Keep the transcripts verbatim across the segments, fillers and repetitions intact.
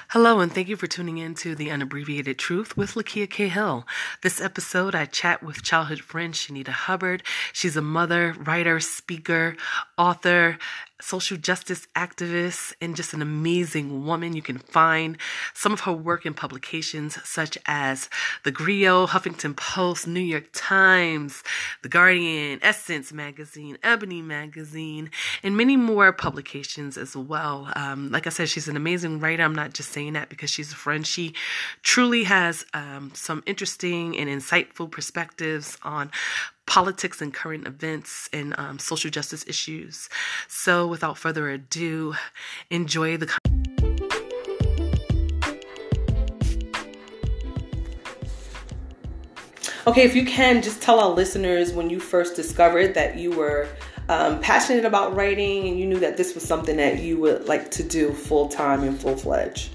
Hello, and thank you for tuning in to The Unabbreviated Truth with Lakia K. Hill. This episode, I chat with childhood friend Shanita Hubbard. She's a mother, writer, speaker, author, social justice activist, and just an amazing woman. You can find some of her work in publications such as The Griot, Huffington Post, New York Times, The Guardian, Essence Magazine, Ebony Magazine, and many more publications as well. Um, like I said, she's an amazing writer. I'm not just saying that because she's a friend. She truly has um, some interesting and insightful perspectives on politics and current events and um, social justice issues. So without further ado, enjoy the Okay, if you can, just tell our listeners when you first discovered that you were um, passionate about writing and you knew that this was something that you would like to do full-time and full-fledged.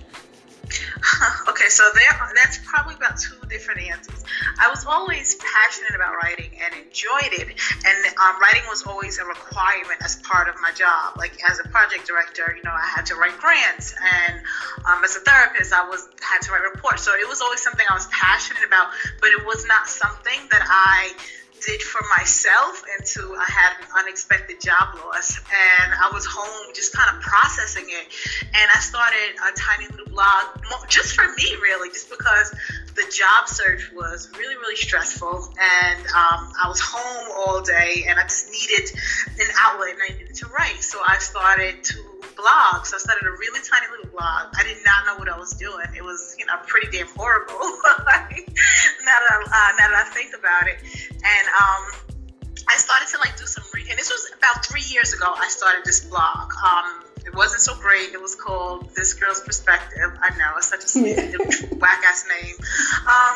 Okay, so there, that's probably about two different answers. I was always passionate about writing and enjoyed it, and um, writing was always a requirement as part of my job. Like as a project director, you know, I had to write grants, and um, as a therapist, I was had to write reports. So it was always something I was passionate about, but it was not something that I did for myself until I had an unexpected job loss, and I was home just kind of processing it, and I started a tiny little blog just for me, really, just because the job search was really, really stressful, and um, I was home all day, and I just needed an outlet, and I needed to write. So I started to blog. So I started a really tiny little blog. I did not know what I was doing. It was, you know, pretty damn horrible. like, now that I, uh, now that I think about it, and um, I started to like do some, re- and this was about three years ago. I started this blog. Um, It wasn't so great. It was called This Girl's Perspective. I know, it's such a whack-ass name. Um,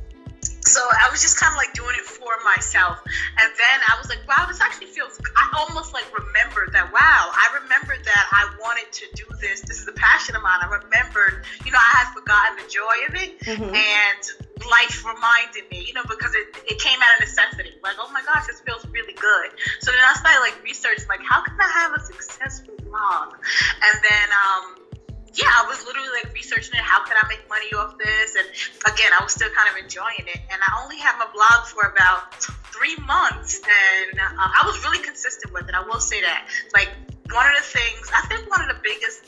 so I was just kind of like doing it for myself. And then I was like, wow, this actually feels, I almost like remembered that, wow, I remembered that I wanted to do this. This is a passion of mine. I remembered, you know, I had forgotten the joy of it. Mm-hmm. And life reminded me, you know, because it, it came out of necessity. Like, oh my gosh, this feels really good. So then I started like researching, like, how can I have a successful blog? And then, um, yeah, I was literally like researching it. How can I make money off this? And again, I was still kind of enjoying it. And I only had my blog for about three months, and uh, I was really consistent with it. I will say that. Like, one of the things, I think one of the biggest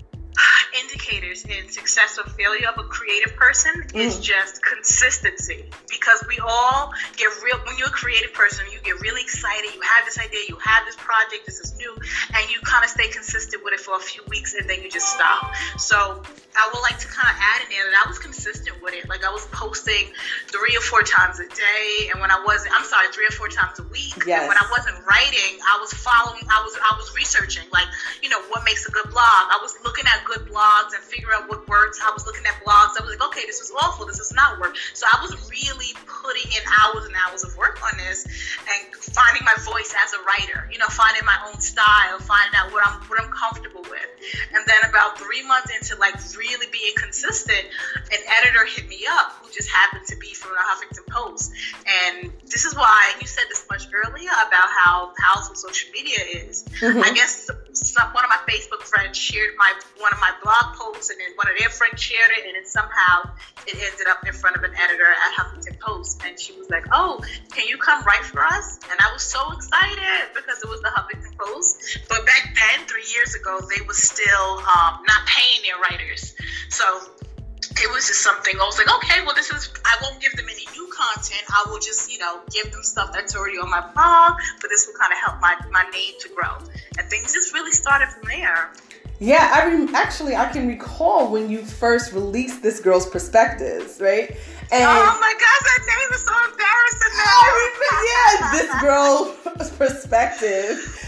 indicators in success or failure of a creative person mm. is just consistency, because we all get real, when you're a creative person, you get really excited, you have this idea, you have this project, this is new, and you kind of stay consistent with it for a few weeks, and then you just stop. So I would like to kind of add in there that I was consistent with it. Like, I was posting three or four times a day, and when I wasn't, I'm sorry, three or four times a week. Yes. And when I wasn't writing, I was following, I was, I was researching, like, you know, what makes a good blog. I was looking at good blogs and figure out what works. I was looking at blogs. I was like, okay, this is awful. This is not work. So I was really putting in hours and hours of work on this and finding my voice as a writer, you know, finding my own style, finding out what I'm, what I'm comfortable with. And then about three months into like really being consistent, an editor hit me up who just happened to be from the Huffington Post. And this is why you said this much earlier about how powerful social media is. Mm-hmm. I guess some, one of my Facebook friends shared my one of my blog posts, and then one of their friends shared it, and then somehow it ended up in front of an editor at Huffington Post, and she was like, oh, can you come write for us? And I was so excited because it was the Huffington Post. But back then, three years ago, they were still um, not paying their writers. So it was just something, I was like, okay, well, this is, I won't give them any new content. I will just, you know, give them stuff that's already on my blog, but this will kind of help my, my name to grow. And things just really started from there. Yeah, I re- actually, I can recall when you first released This Girl's Perspectives, right? And oh my gosh, that name is so embarrassing now. I remember, yeah, This Girl's Perspective.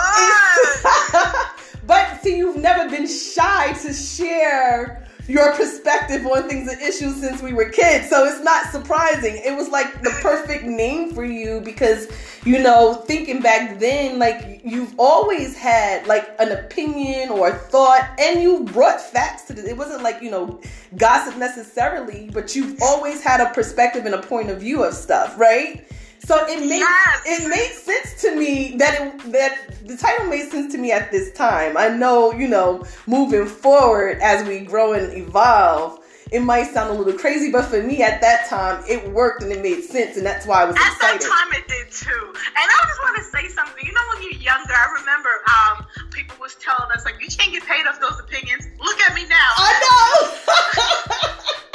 But see, you've never been shy to share your perspective on things and issues since we were kids. So it's not surprising. It was like the perfect name for you because, you know, thinking back then, like you've always had like an opinion or a thought, and you brought facts to this. It wasn't like, you know, gossip necessarily, but you've always had a perspective and a point of view of stuff, right? So it made yes. it made sense to me that it, that the title made sense to me at this time. I know, you know, moving forward as we grow and evolve, it might sound a little crazy, but for me at that time, it worked and it made sense, and that's why I was at excited. At that time, it did too. And I just want to say something. You know, when you're younger, I remember um, people was telling us, like, you can't get paid off those opinions. Look at me now. I know.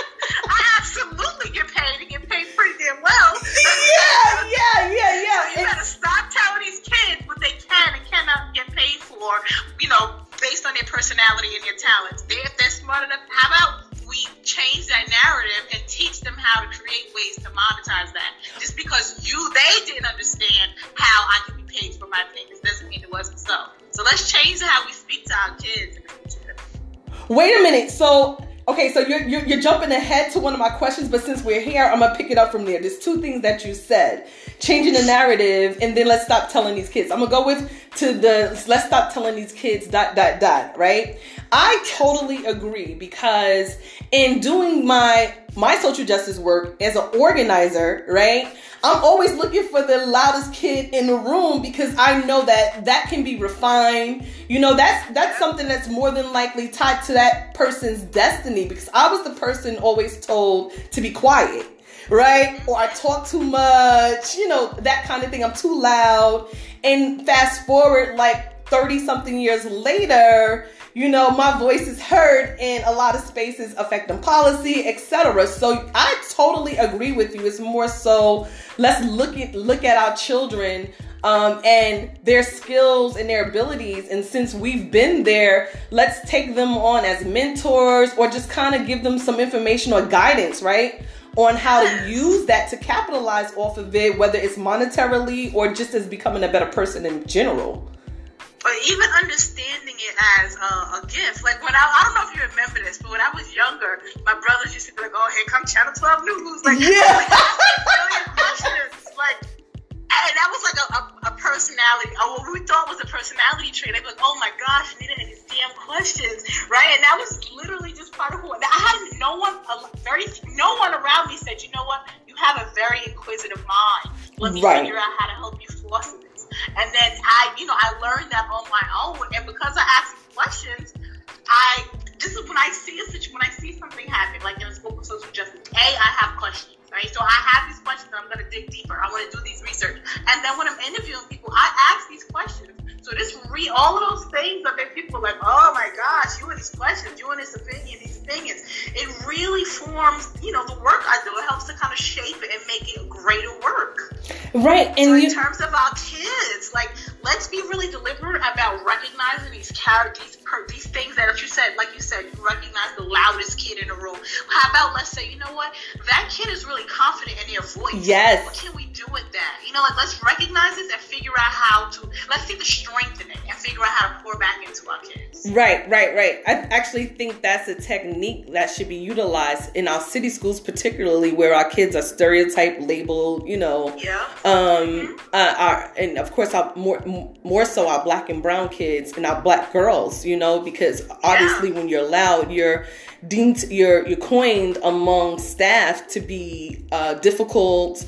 I absolutely get paid and get paid pretty damn well. Yeah, yeah, yeah, yeah. So you gotta stop telling these kids what they can and cannot get paid for, you know, based on their personality and their talents. They, if they're smart enough, how about we change that narrative and teach them how to create ways to monetize that? Just because you, they didn't understand how I can be paid for my opinions doesn't mean it wasn't so. So let's change how we speak to our kids in the future. Wait a minute. So, okay, so you're, you're you're jumping ahead to one of my questions, but since we're here, I'm gonna pick it up from there. There's two things that you said: changing the narrative, and then let's stop telling these kids. I'm gonna go with to the let's stop telling these kids dot dot dot. Right? I totally agree, because in doing my my social justice work as an organizer, right, I'm always looking for the loudest kid in the room, because I know that that can be refined. You know, that's that's something that's more than likely tied to that person's destiny, because I was the person always told to be quiet, right? Or I talk too much, you know, that kind of thing. I'm too loud. And fast forward like thirty something years later, you know, my voice is heard in a lot of spaces affecting policy, et cetera. So I totally agree with you. It's more so, let's look at look at our children um, and their skills and their abilities. And since we've been there, let's take them on as mentors, or just kind of give them some information or guidance, right, on how to use that to capitalize off of it, whether it's monetarily or just as becoming a better person in general. Or even understanding it as a, a gift. Like when I, I don't know if you remember this, but when I was younger, my brothers used to be like, "Oh, here come Channel twelve News." Like, yeah. million questions. Like, and that was like a, a, a personality, or what we thought was a personality trait. They'd be like, "Oh my gosh, Nita and these damn questions," right? And that was literally just part of who. I had no one, very no one around me said, "You know what? You have a very inquisitive mind. Let me right. figure out how to help you foster this." And then I, you know, I learned that on my own. And because I asked questions, I, this is when I see a situation, when I see something happen, like in a school of social justice, A, I have questions, right? So I have these questions, I'm going to dig deeper. I want to do these research. And then when I'm interviewing people, I ask these questions. So this re all of those things that make people like, "Oh my gosh, you and these questions, you and this opinion, these opinions." It really forms, you know, the work I do. It helps to kind of shape it and make it greater work. Right. And so in you- terms of our kids, like, let's be really deliberate about recognizing these characters, these things that you said, like you said, you recognize the loudest kid in the room. How about, let's say, you know what, that kid is really confident in their voice. Yes. What can we do with that? You know, like, let's recognize this and figure out how to, let's see the strength in it and figure out how to pour back into our kids. Right, right, right. I actually think that's a technique that should be utilized in our city schools, particularly where our kids are stereotyped, labeled, you know. Yeah. Um, mm-hmm. uh, our, and of course, our more more so our black and brown kids and our black girls, you know, because obviously yeah. when you're loud, you're deemed, you're you're coined among staff to be uh, difficult,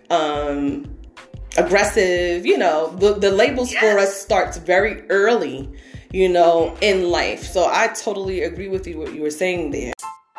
um, aggressive. You know, the the labels yes. for us starts very early, you know, in life. So I totally agree with you what you were saying there.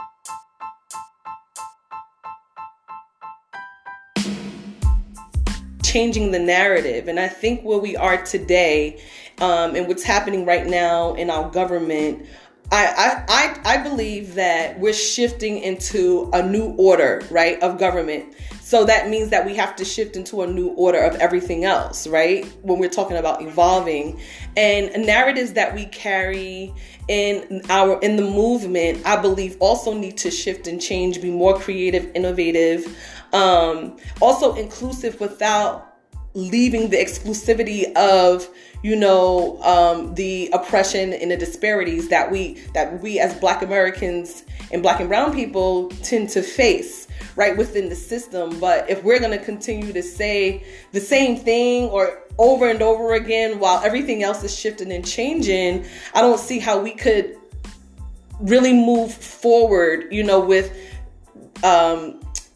Changing the narrative. And I think where we are today, um, and what's happening right now in our government, I, I, I, I believe that we're shifting into a new order, right, of government. So that means that we have to shift into a new order of everything else, right? When we're talking about evolving, and narratives that we carry in our in the movement, I believe also need to shift and change, be more creative, innovative, um, also inclusive without leaving the exclusivity of, you know, um, the oppression and the disparities that we that we as Black Americans and Black and brown people tend to face, right, within the system. But if we're going to continue to say the same thing or over and over again while everything else is shifting and changing, I don't see how we could really move forward, you know, with um,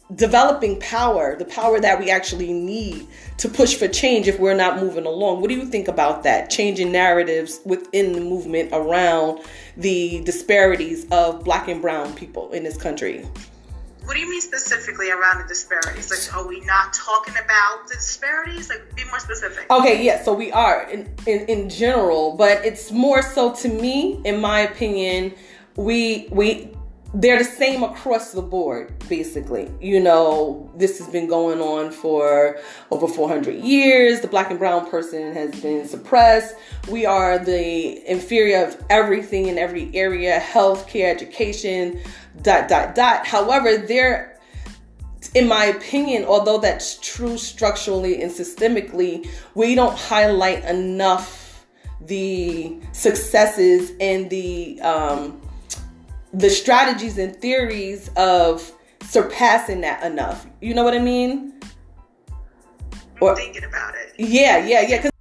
developing power, the power that we actually need to push for change if we're not moving along. What do you think about that? Changing narratives within the movement around the disparities of Black and brown people in this country. What do you mean specifically around the disparities? Like, are we not talking about the disparities? Like, be more specific. Okay, yeah, so we are in, in, in general, but it's more so, to me, in my opinion, we we they're the same across the board, basically. You know, this has been going on for over four hundred years. The Black and brown person has been suppressed. We are the inferior of everything in every area, healthcare, education, dot, dot, dot. However, there, in my opinion, although that's true structurally and systemically, we don't highlight enough the successes and the um, the strategies and theories of surpassing that enough. You know what I mean? I'm or, thinking about it. Yeah, yeah, yeah. 'Cause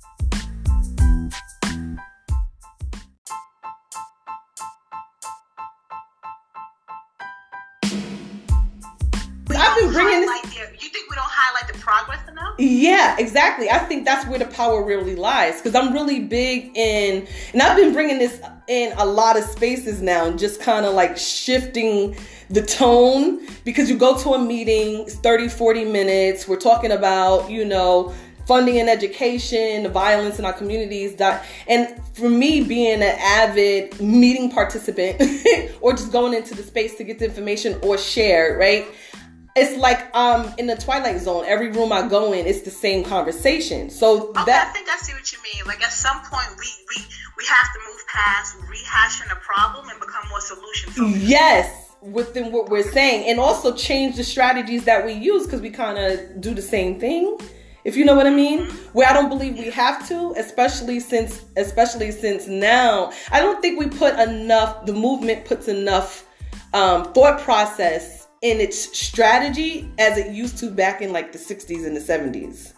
I've been bringing this. The, you think we don't highlight the progress enough? Yeah, exactly. I think that's where the power really lies, because I'm really big in, and I've been bringing this in a lot of spaces now, and just kind of like shifting the tone, because you go to a meeting, it's thirty, forty minutes. We're talking about, you know, funding and education, the violence in our communities. And for me, being an avid meeting participant or just going into the space to get the information or share, right? It's like um in the Twilight Zone. Every room I go in, it's the same conversation. So okay, that I think I see what you mean. Like, at some point, we we, we have to move past rehashing a problem and become more solution focused. Yes, within what we're saying, and also change the strategies that we use, because we kind of do the same thing. If you know what I mean, mm-hmm. Where I don't believe we have to, especially since especially since now, I don't think we put enough. The movement puts enough um, thought process in its strategy as it used to back in like the sixties and the seventies.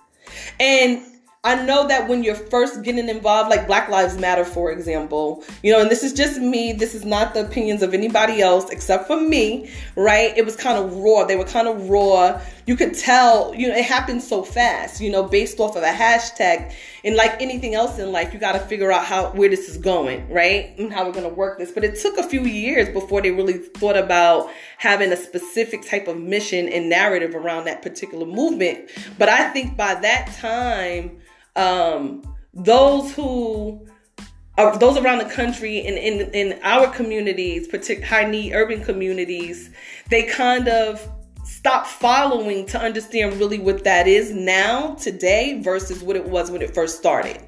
And I know that when you're first getting involved, like Black Lives Matter, for example, you know, and this is just me, this is not the opinions of anybody else except for me, right? It was kind of raw. They were kind of raw. You could tell, you know, it happened so fast, you know, based off of a hashtag. And like anything else in life, you got to figure out how, where this is going, right? And how we're going to work this. But it took a few years before they really thought about having a specific type of mission and narrative around that particular movement. But I think by that time, um, those who are, those around the country and in, in, in our communities, particularly high need urban communities, they kind of stop following to understand really what that is now, today, versus what it was when it first started.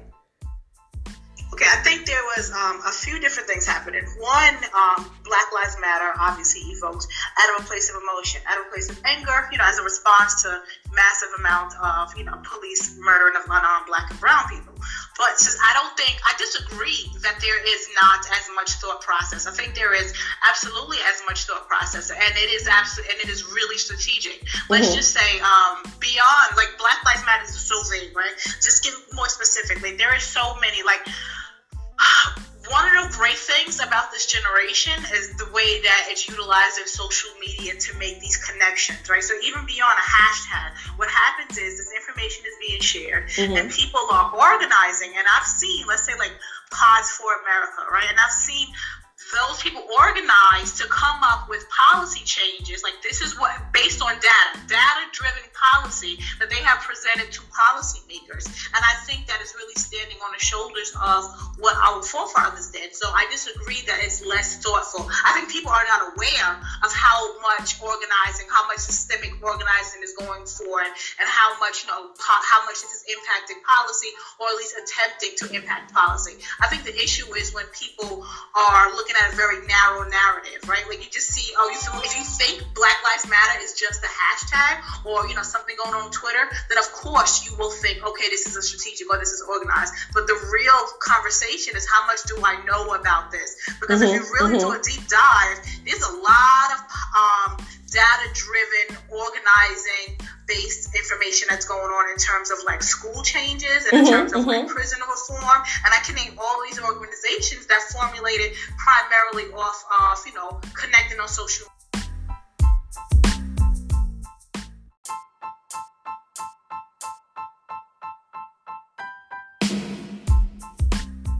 Okay, I think there was um, a few different things happening. One, um, Black Lives Matter obviously evoked out of a place of emotion, out of a place of anger, you know, as a response to massive amount of, you know, police murdering of unarmed Black and brown people. But since I don't think, I disagree that there is not as much thought process. I think there is absolutely as much thought process, and it is absolutely, and it is really strategic. Let's mm-hmm. just say um, beyond, like, Black Lives Matter is so vague, right? Just get more specifically. There is so many, like, one of the great things about this generation is the way that it's utilizing social media to make these connections, right? So even beyond a hashtag, what happens is this information is being shared mm-hmm. and people are organizing. And I've seen, let's say, like Pods for America, right? And I've seen those people organize to come up with policy changes. Like, this is what, based on data, data-driven policy that they have presented to policymakers. And I think that is really standing on the shoulders of what our forefathers did. So I disagree that it's less thoughtful. I think people are not aware of how much organizing, how much systemic organizing is going forward, and how much, you know, po- how much this is impacting policy, or at least attempting to impact policy. I think the issue is when people are looking at a very narrow narrative, right? Like, you just see, oh, you feel, if you think Black Lives Matter is just a hashtag, or, you know, something going on Twitter, then of course you will think, okay, this is a strategic, or this is organized. But the real conversation is, how much do I know about this? Because mm-hmm, if you really mm-hmm. do a deep dive, there's a lot of um, data-driven, organizing-based information that's going on in terms of, like, school changes and in mm-hmm, terms of mm-hmm. like prison reform. And I can name all these organizations that formulated primarily off of, you know, connecting on social media.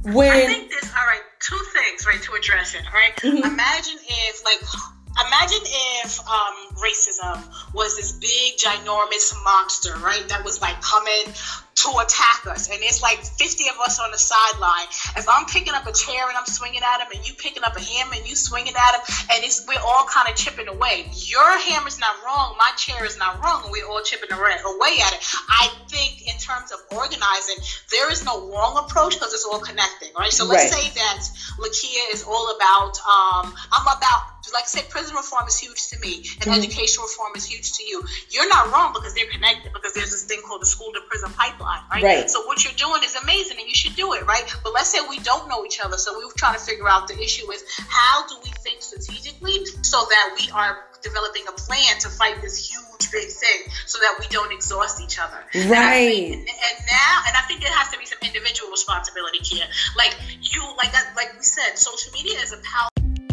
when I think there's all right two things right to address it. Right, mm-hmm. Imagine if like. Imagine if um, racism was this big, ginormous monster, right? That was like coming to attack us. And it's like fifty of us on the sideline. If I'm picking up a chair and I'm swinging at him, and you picking up a hammer and you swinging at him, and it's, we're all kind of chipping away. Your hammer's not wrong. My chair is not wrong. And we're all chipping away at it. I think in terms of organizing, there is no wrong approach because it's all connecting, right? So let's right. say that Lakia is all about, um, I'm about, like I said, prison reform is huge to me, and mm-hmm. education reform is huge to you. You're not wrong because they're connected, because there's this thing called the school to prison pipeline, right? right? So what you're doing is amazing, and you should do it, right? But let's say we don't know each other, so we were trying to figure out the issue is how do we think strategically so that we are developing a plan to fight this huge, big thing so that we don't exhaust each other. Right. And, and now, and I think there has to be some individual responsibility here. Like you, like that, like we said, social media is a powerful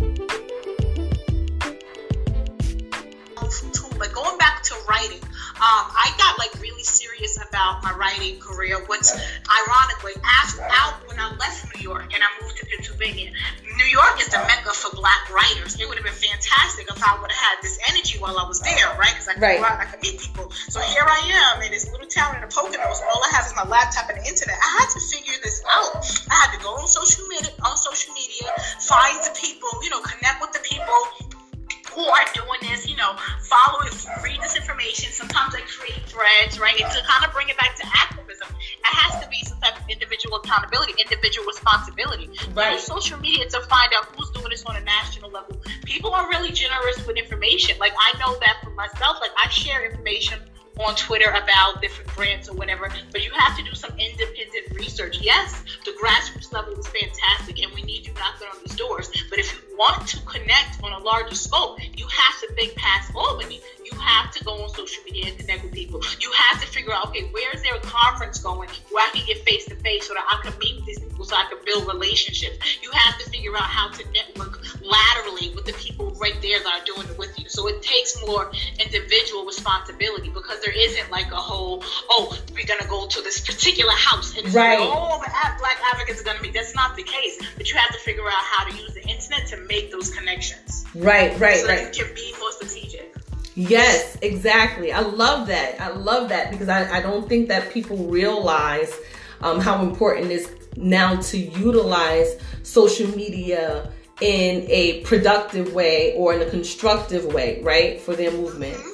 tool. Like going back to writing, um, I got like really serious about my writing career. What's ironically, after out when I left New York and I moved to Pennsylvania, New York is the mecca for Black writers. It would have been fantastic if I would have had this energy while I was there, right? Because I could right. go out and I could meet people. So here I am in this little town in the Poconos. All I have is my laptop and the internet. I had to figure this out. I had to go on social media, on social media, find the people, you know, connect with the people who are doing this, you know, follow it, read this information. Sometimes I create threads, right? And to kind of bring it back to activism, it has to be some type of individual accountability, individual responsibility. Right. Use social media to find out who's doing this on a national level. People are really generous with information. Like, I know that for myself. Like, I share information on Twitter about different brands or whatever, but you have to do some independent research. Yes, the grassroots level is fantastic, and we need you knocking on these doors. But if you want to connect on a larger scope, you have to think past Albany. You have to go on social media and connect with people. You have to figure out, okay, where is there a conference going where I can get face to face so that I can meet these people, so I can build relationships. You have to figure out how to network laterally with the people right there that are doing it with you. So it takes more individual responsibility, because there isn't like a whole, oh, we're going to go to this particular house and right. all the Black advocates are going to be. That's not the case. But you have to figure out how to use the internet to make those connections. Right, right, so right. that you can be more strategic. Yes, exactly. I love that. I love that because I, I don't think that people realize um, how important it is now to utilize social media in a productive way or in a constructive way, right, for their movement. Mm-hmm.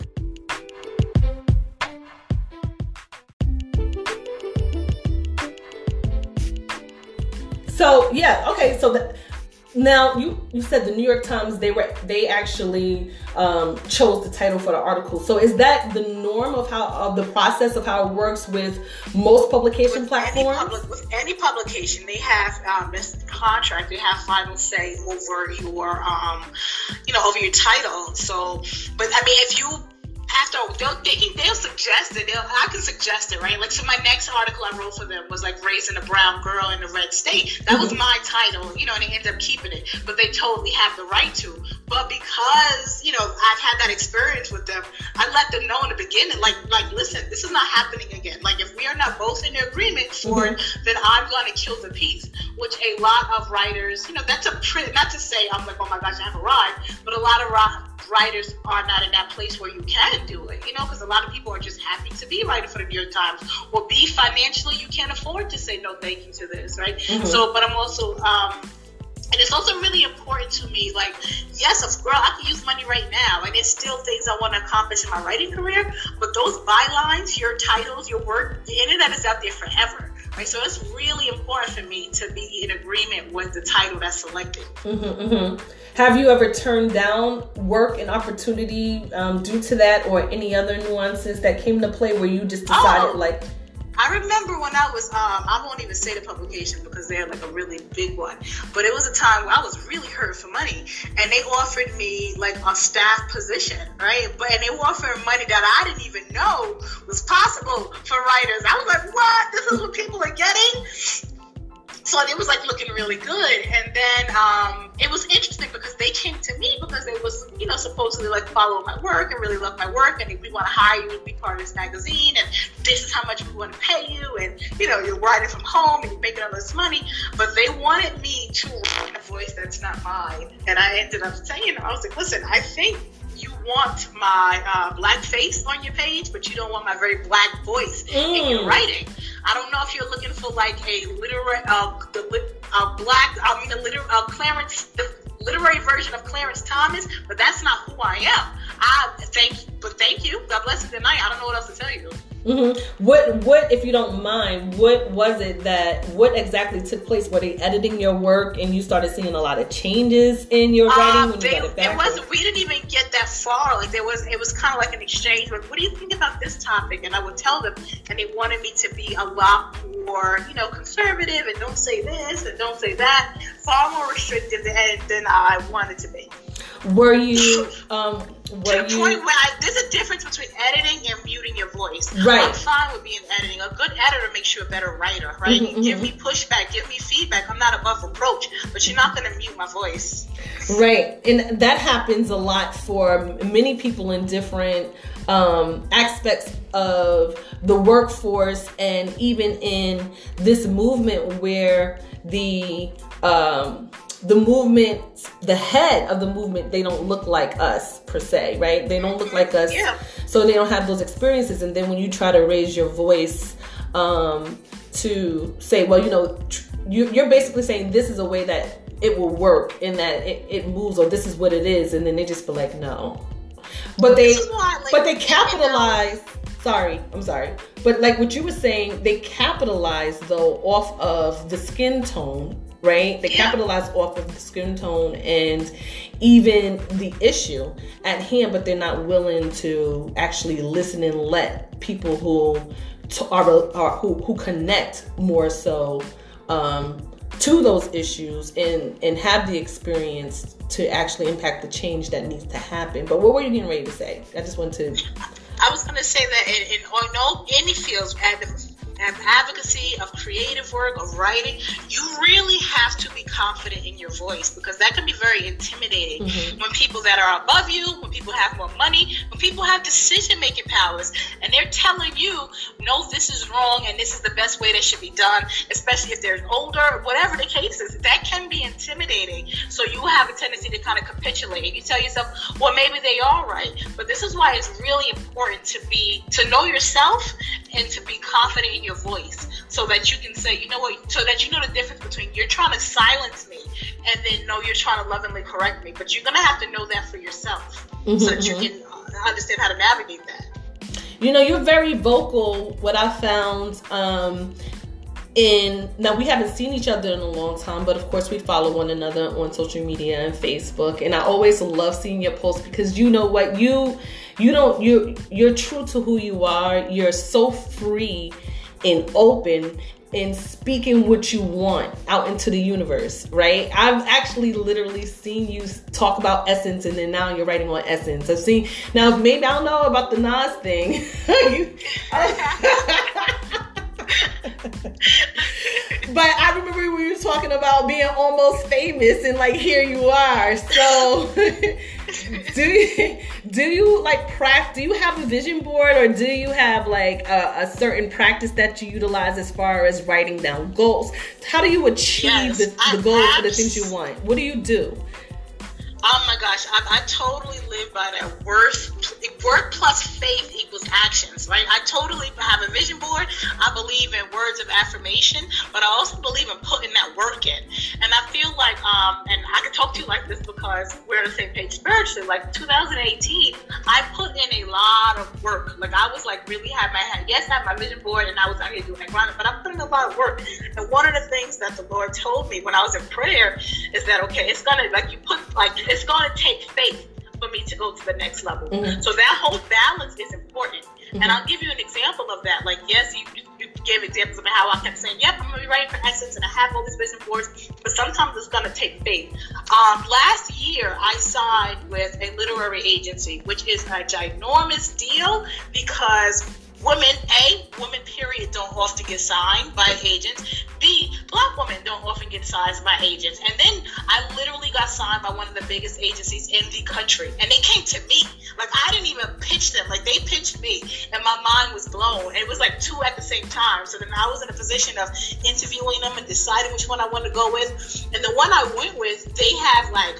So yeah, okay. So the, now you you said the New York Times, they were they actually um, chose the title for the article. So is that the norm of how of the process of how it works with most publication with platforms? Any public, with any publication, they have um, this contract. They have final say over your um, you know, over your title. So, but I mean, if you after they'll, they can, they'll suggest it. They'll, I can suggest it, right? Like, so my next article I wrote for them was like raising a brown girl in a red state. That was my title, you know, and they ended up keeping it. But they totally have the right to. But because, you know, I've had that experience with them, I let them know in the beginning, like, like listen, this is not happening again. Like, if we are not both in agreement for it, mm-hmm. then I'm going to kill the piece. Which a lot of writers, you know, that's a pretty, not to say I'm like, oh my gosh, I have arrived, but a lot of writers are not in that place where you can do it, you know, because a lot of people are just happy to be writing for the New York Times, or be financially, you can't afford to say no thank you to this, right? Mm-hmm. So, but I'm also, um, and it's also really important to me, like, yes, of course, I can use money right now, and there's still things I want to accomplish in my writing career, but those bylines, your titles, your work, the internet is out there forever, right? So it's really important for me to be in agreement with the title that's selected. Mm-hmm, mm-hmm. Have you ever turned down work and opportunity um, due to that, or any other nuances that came to play where you just decided, oh. like... I remember when I was, um, I won't even say the publication because they're like a really big one, but it was a time where I was really hurt for money, and they offered me like a staff position, right? But and they were offering money that I didn't even know was possible for writers. I was like, what? This is what people are getting? So it was like looking really good. And then um, it was interesting because they came to me because they was, you know, supposedly like follow my work and really love my work, and we want to hire you to be part of this magazine, and this is how much we want to pay you, and you know, you're writing from home and you're making all this money. But they wanted me to write in a voice that's not mine, and I ended up saying, I was like, listen, I think you want my uh, black face on your page, but you don't want my very black voice mm. in your writing. I don't know if you're looking for like a literary, uh, the uh, black, I mean, a liter- uh, Clarence, the literary version of Clarence Thomas, but that's not who I am. I thank, but thank you. God bless you. Good night. I don't know what else to tell you. Mm-hmm. What, what, if you don't mind, what was it that, what exactly took place? Were they editing your work and you started seeing a lot of changes in your writing um, when they, you got it back? It wasn't, we didn't even get that far. Like there was, it was kind of like an exchange. Like, what do you think about this topic? And I would tell them, and they wanted me to be a lot more, you know, conservative and don't say this and don't say that. Far more restrictive than, than I wanted to be. Were you, um, were to the you... point where I, there's a difference between editing and muting your voice. Right. I'm fine with being editing. A good editor makes you a better writer, right? Mm-hmm, give mm-hmm. me pushback, give me feedback. I'm not above reproach, but you're not going to mute my voice. Right. And that happens a lot for many people in different um, aspects of the workforce, and even in this movement where the... Um, the movement, the head of the movement, they don't look like us per se, right? They don't look like us. Yeah. So they don't have those experiences. And then when you try to raise your voice um, to say, well, you know, tr- you, you're basically saying this is a way that it will work and that it, it moves, or this is what it is. And then they just be like, no. But they, why, like, but they capitalize. Sorry, I'm sorry. But like what you were saying, they capitalize though off of the skin tone. Right? They yeah. capitalize off of the skin tone and even the issue at hand, but they're not willing to actually listen and let people who t- are, are who, who connect more so um, to those issues and, and have the experience to actually impact the change that needs to happen. But what were you getting ready to say? I just want to... I was going to say that in, in, in all, any fields, and advocacy, of creative work, of writing, you really have to be confident in your voice, because that can be very intimidating mm-hmm. when people that are above you, when people have more money, when people have decision-making powers, and they're telling you, no, this is wrong and this is the best way that should be done, especially if they're older, whatever the case is. That can be intimidating. So you have a tendency to kind of capitulate, and you tell yourself, well, maybe they are right. But this is why it's really important to be, to know yourself and to be confident in your voice, so that you can say, you know what, so that you know the difference between you're trying to silence me and then no, you're trying to lovingly correct me. But you're going to have to know that for yourself mm-hmm, so that mm-hmm. you can understand how to navigate that. You know, you're very vocal. What I found um, in, now we haven't seen each other in a long time, but of course we follow one another on social media and Facebook. And I always love seeing your posts, because you know what, you, you don't, you're, you're true to who you are. You're so free and open and speaking what you want out into the universe, right? I've actually literally seen you talk about Essence, and then now you're writing on Essence. I've seen, now maybe I don't know about the Nas thing. you, but I remember when you were talking about being almost famous, and like here you are. So do you do you like practice? Do you have a vision board, or do you have like a, a certain practice that you utilize as far as writing down goals? How do you achieve yes, the, the goals for the things you want? What do you do? Oh my gosh, I, I totally live by that. Work, work plus faith equals actions, right? I totally have a vision board. I believe in words of affirmation, but I also believe in putting that work in. And I feel like, um, and I can talk to you like this because we're on the same page spiritually. Like two thousand eighteen, I put in a lot of work. Like I was like really had my head, yes, I had my vision board, and I was out here doing that grind, but I put in a lot of work. And one of the things that the Lord told me when I was in prayer is that, okay, it's gonna, like you put, like, it's going to take faith for me to go to the next level. Mm-hmm. So that whole balance is important. Mm-hmm. And I'll give you an example of that. Like, yes, you, you gave examples of how I kept saying, yep, I'm going to be writing for Essence and I have all these vision boards, but sometimes it's going to take faith. Um, last year, I signed with a literary agency, which is a ginormous deal because women, A, women period don't often get signed by agents. B, black women don't often get signed by agents. And then I literally got signed by one of the biggest agencies in the country. And they came to me. Like, I didn't even pitch them. Like, they pitched me. And my mind was blown. And it was like two at the same time. So then I was in a position of interviewing them and deciding which one I wanted to go with. And the one I went with, they have like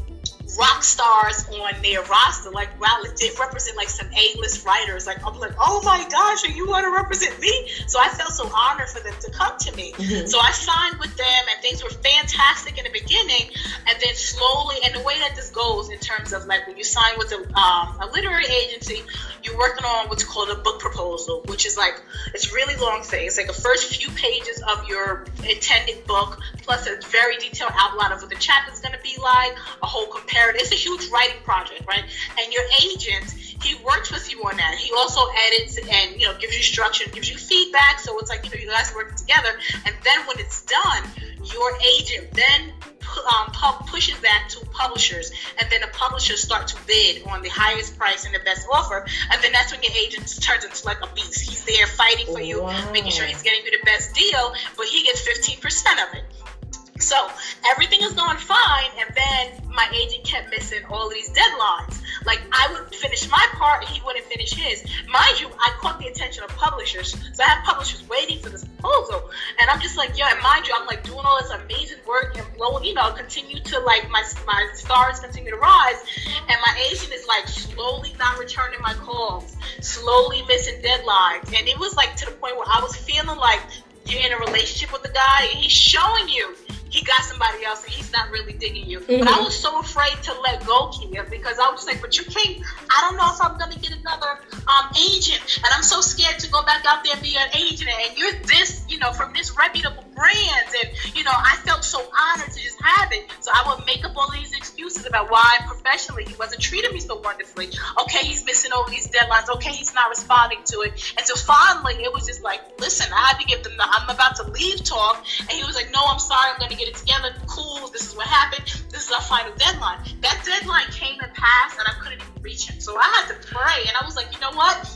rock stars on their roster. Like, wow, they represent like some A-list writers. Like, I'm like, oh my gosh, and you want to represent me? So I felt so honored for them to come to me. Mm-hmm. So I signed with them, and things were fantastic in the beginning. And then slowly, and the way that this goes in terms of like when you sign with a, um, a literary agency, you're working on what's called a book proposal, which is like, it's really long thing. It's like the first few pages of your intended book, plus a very detailed outline of what the chapter's going to be like, a whole comparative. It's a huge writing project, right? And your agent, he works with you on that. He also edits and, you know, gives you structure, gives you feedback. So it's like, you know, you guys are working together. And then when it's done, your agent then um, pu- pushes that to publishers. And then the publishers start to bid on the highest price and the best offer. And then that's when your agent turns into like a beast. He's there fighting for you, wow. making sure he's getting you the best deal, but he gets fifteen percent of it. So everything is going fine, and then my agent kept missing all of these deadlines. Like, I would finish my part, and he wouldn't finish his. Mind you, I caught the attention of publishers, so I have publishers waiting for this proposal, and I'm just like, yeah, and mind you, I'm like doing all this amazing work and blowing, you know, continue to like my my stars continue to rise, and my agent is like slowly not returning my calls, slowly missing deadlines, and it was like to the point where I was feeling like you're in a relationship with the guy, and he's showing you he got somebody else and he's not really digging you. Mm-hmm. But I was so afraid to let go, Kia, because I was like, but you can't, I don't know if I'm going to get another um, agent. And I'm so scared to go back out there and be an agent. And you're this, you know, from this reputable brands. And, you know, I felt so honored to just have it. So I would make up all these excuses about why professionally he wasn't treating me so wonderfully. Okay, he's missing over these deadlines. Okay, he's not responding to it. And so finally, it was just like, listen, I had to give them the I'm about to leave talk. And he was like, no, I'm sorry, I'm going to get it together. Cool, this is what happened. This is our final deadline. That deadline came and passed, and I couldn't even reach him. So I had to pray, and I was like, you know what?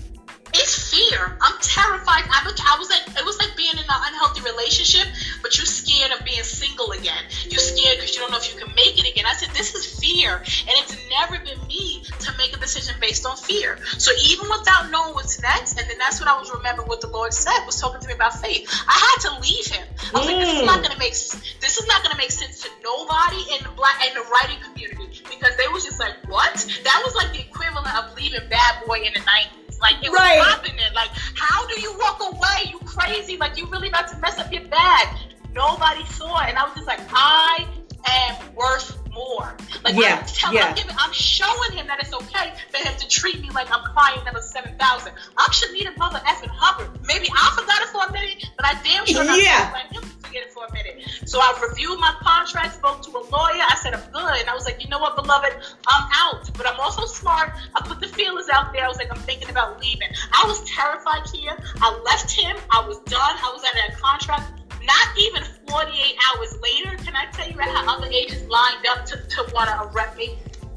It's fear. I'm terrified. I was, I was like, it was like being in an unhealthy relationship, but you're scared of being single again. You're scared because you don't know if you can make it again. I said, this is fear, and it's never been me to make a decision based on fear. So even without knowing what's next, and then that's what I was remembering what the Lord said, was talking to me about faith. I had to leave him. I was mm. like, this is not gonna make this is not gonna make sense to nobody in the black in the writing community, because they was just like, what? That was like the equivalent of leaving Bad Boy in the nineties. Like, it was right. popping it. Like, how do you walk away? You crazy. Like, you really about to mess up your bag. Nobody saw it. And I was just like, I am worth more. Like, yeah. I'm, telling, yeah. I'm, giving, I'm showing him that it's okay for him to treat me like I'm client number seven thousand. I'm Shanita Mother effing Hubbard. Maybe I forgot it for a minute, but I damn sure not yeah. let him forget it for a minute. So I reviewed my contract, spoke to a lawyer. I said, I'm good. And I was like, you know what, beloved? I'm out. But I'm also smart. I put the feelers out there. I was like, I'm thinking about leaving. I was terrified here. I left him. I was done. I was out of that contract. Not even forty-eight hours later, can I tell you, I had other agents lined up to, to want to arrest me.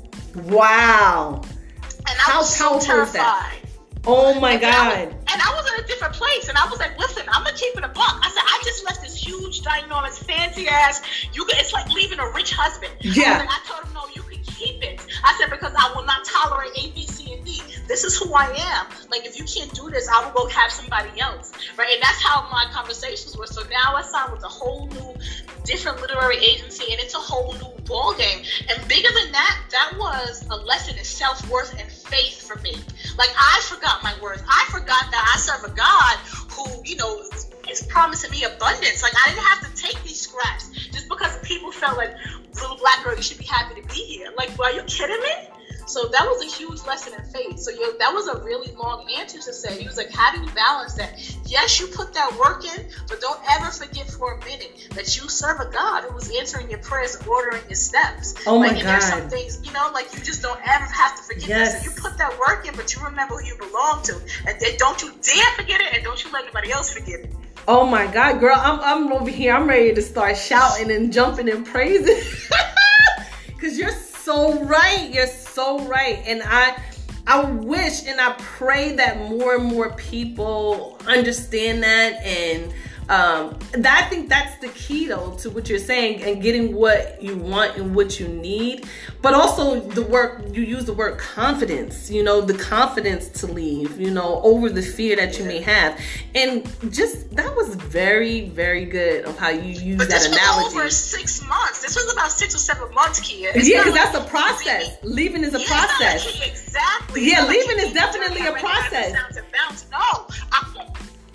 Wow. And I How was so terrified. Oh my and God. I was, and I was in a different place. And I was like, listen, I'm going to keep it a buck. I said, I just left this huge, ginormous, fancy ass. You can, it's like leaving a rich husband. Yeah. And I told him, no, you can keep it. I said, because I will not tolerate A, B, C, and D. This is who I am. Like, if you can't do this, I will go have somebody else. Right? And that's how my conversations were. So now I signed with a whole new, different literary agency, and it's a whole new ball game. And bigger than that, that was a lesson in self-worth and faith for me. Like, I forgot my worth. I forgot that I serve a God who, you know, is promising me abundance. Like, I didn't have to take these scraps just because people felt like, little black girl, you should be happy to be here. Like, well, are you kidding me? So that was a huge lesson in faith. So yo, that was a really long answer to say. He was like, how do you balance that? Yes, you put that work in, but don't ever forget for a minute that you serve a God who was answering your prayers and ordering your steps. Oh my like, and God. there's some things, you know, like you just don't ever have to forget yes. that. So you put that work in, but you remember who you belong to. And then don't you dare forget it, and don't you let anybody else forget it. Oh my God, girl, I'm I'm over here. I'm ready to start shouting and jumping and praising. Because you're so right. You're so right. And I I wish and I pray that more and more people understand that, and um, that I think that's the key though to what you're saying, and getting what you want and what you need. But also the work, you use the word confidence, you know, the confidence to leave, you know, over the fear that you may have. And just, that was very, very good of how you use but that this analogy. was over six months. This was about six or seven months, Kia. It's Yeah, because not that's like a process. leaving. Leaving is a Yeah, process. it's not like, exactly. It's Yeah, not like leaving you is leave definitely and a come back and process. bounce and bounce. No, I'm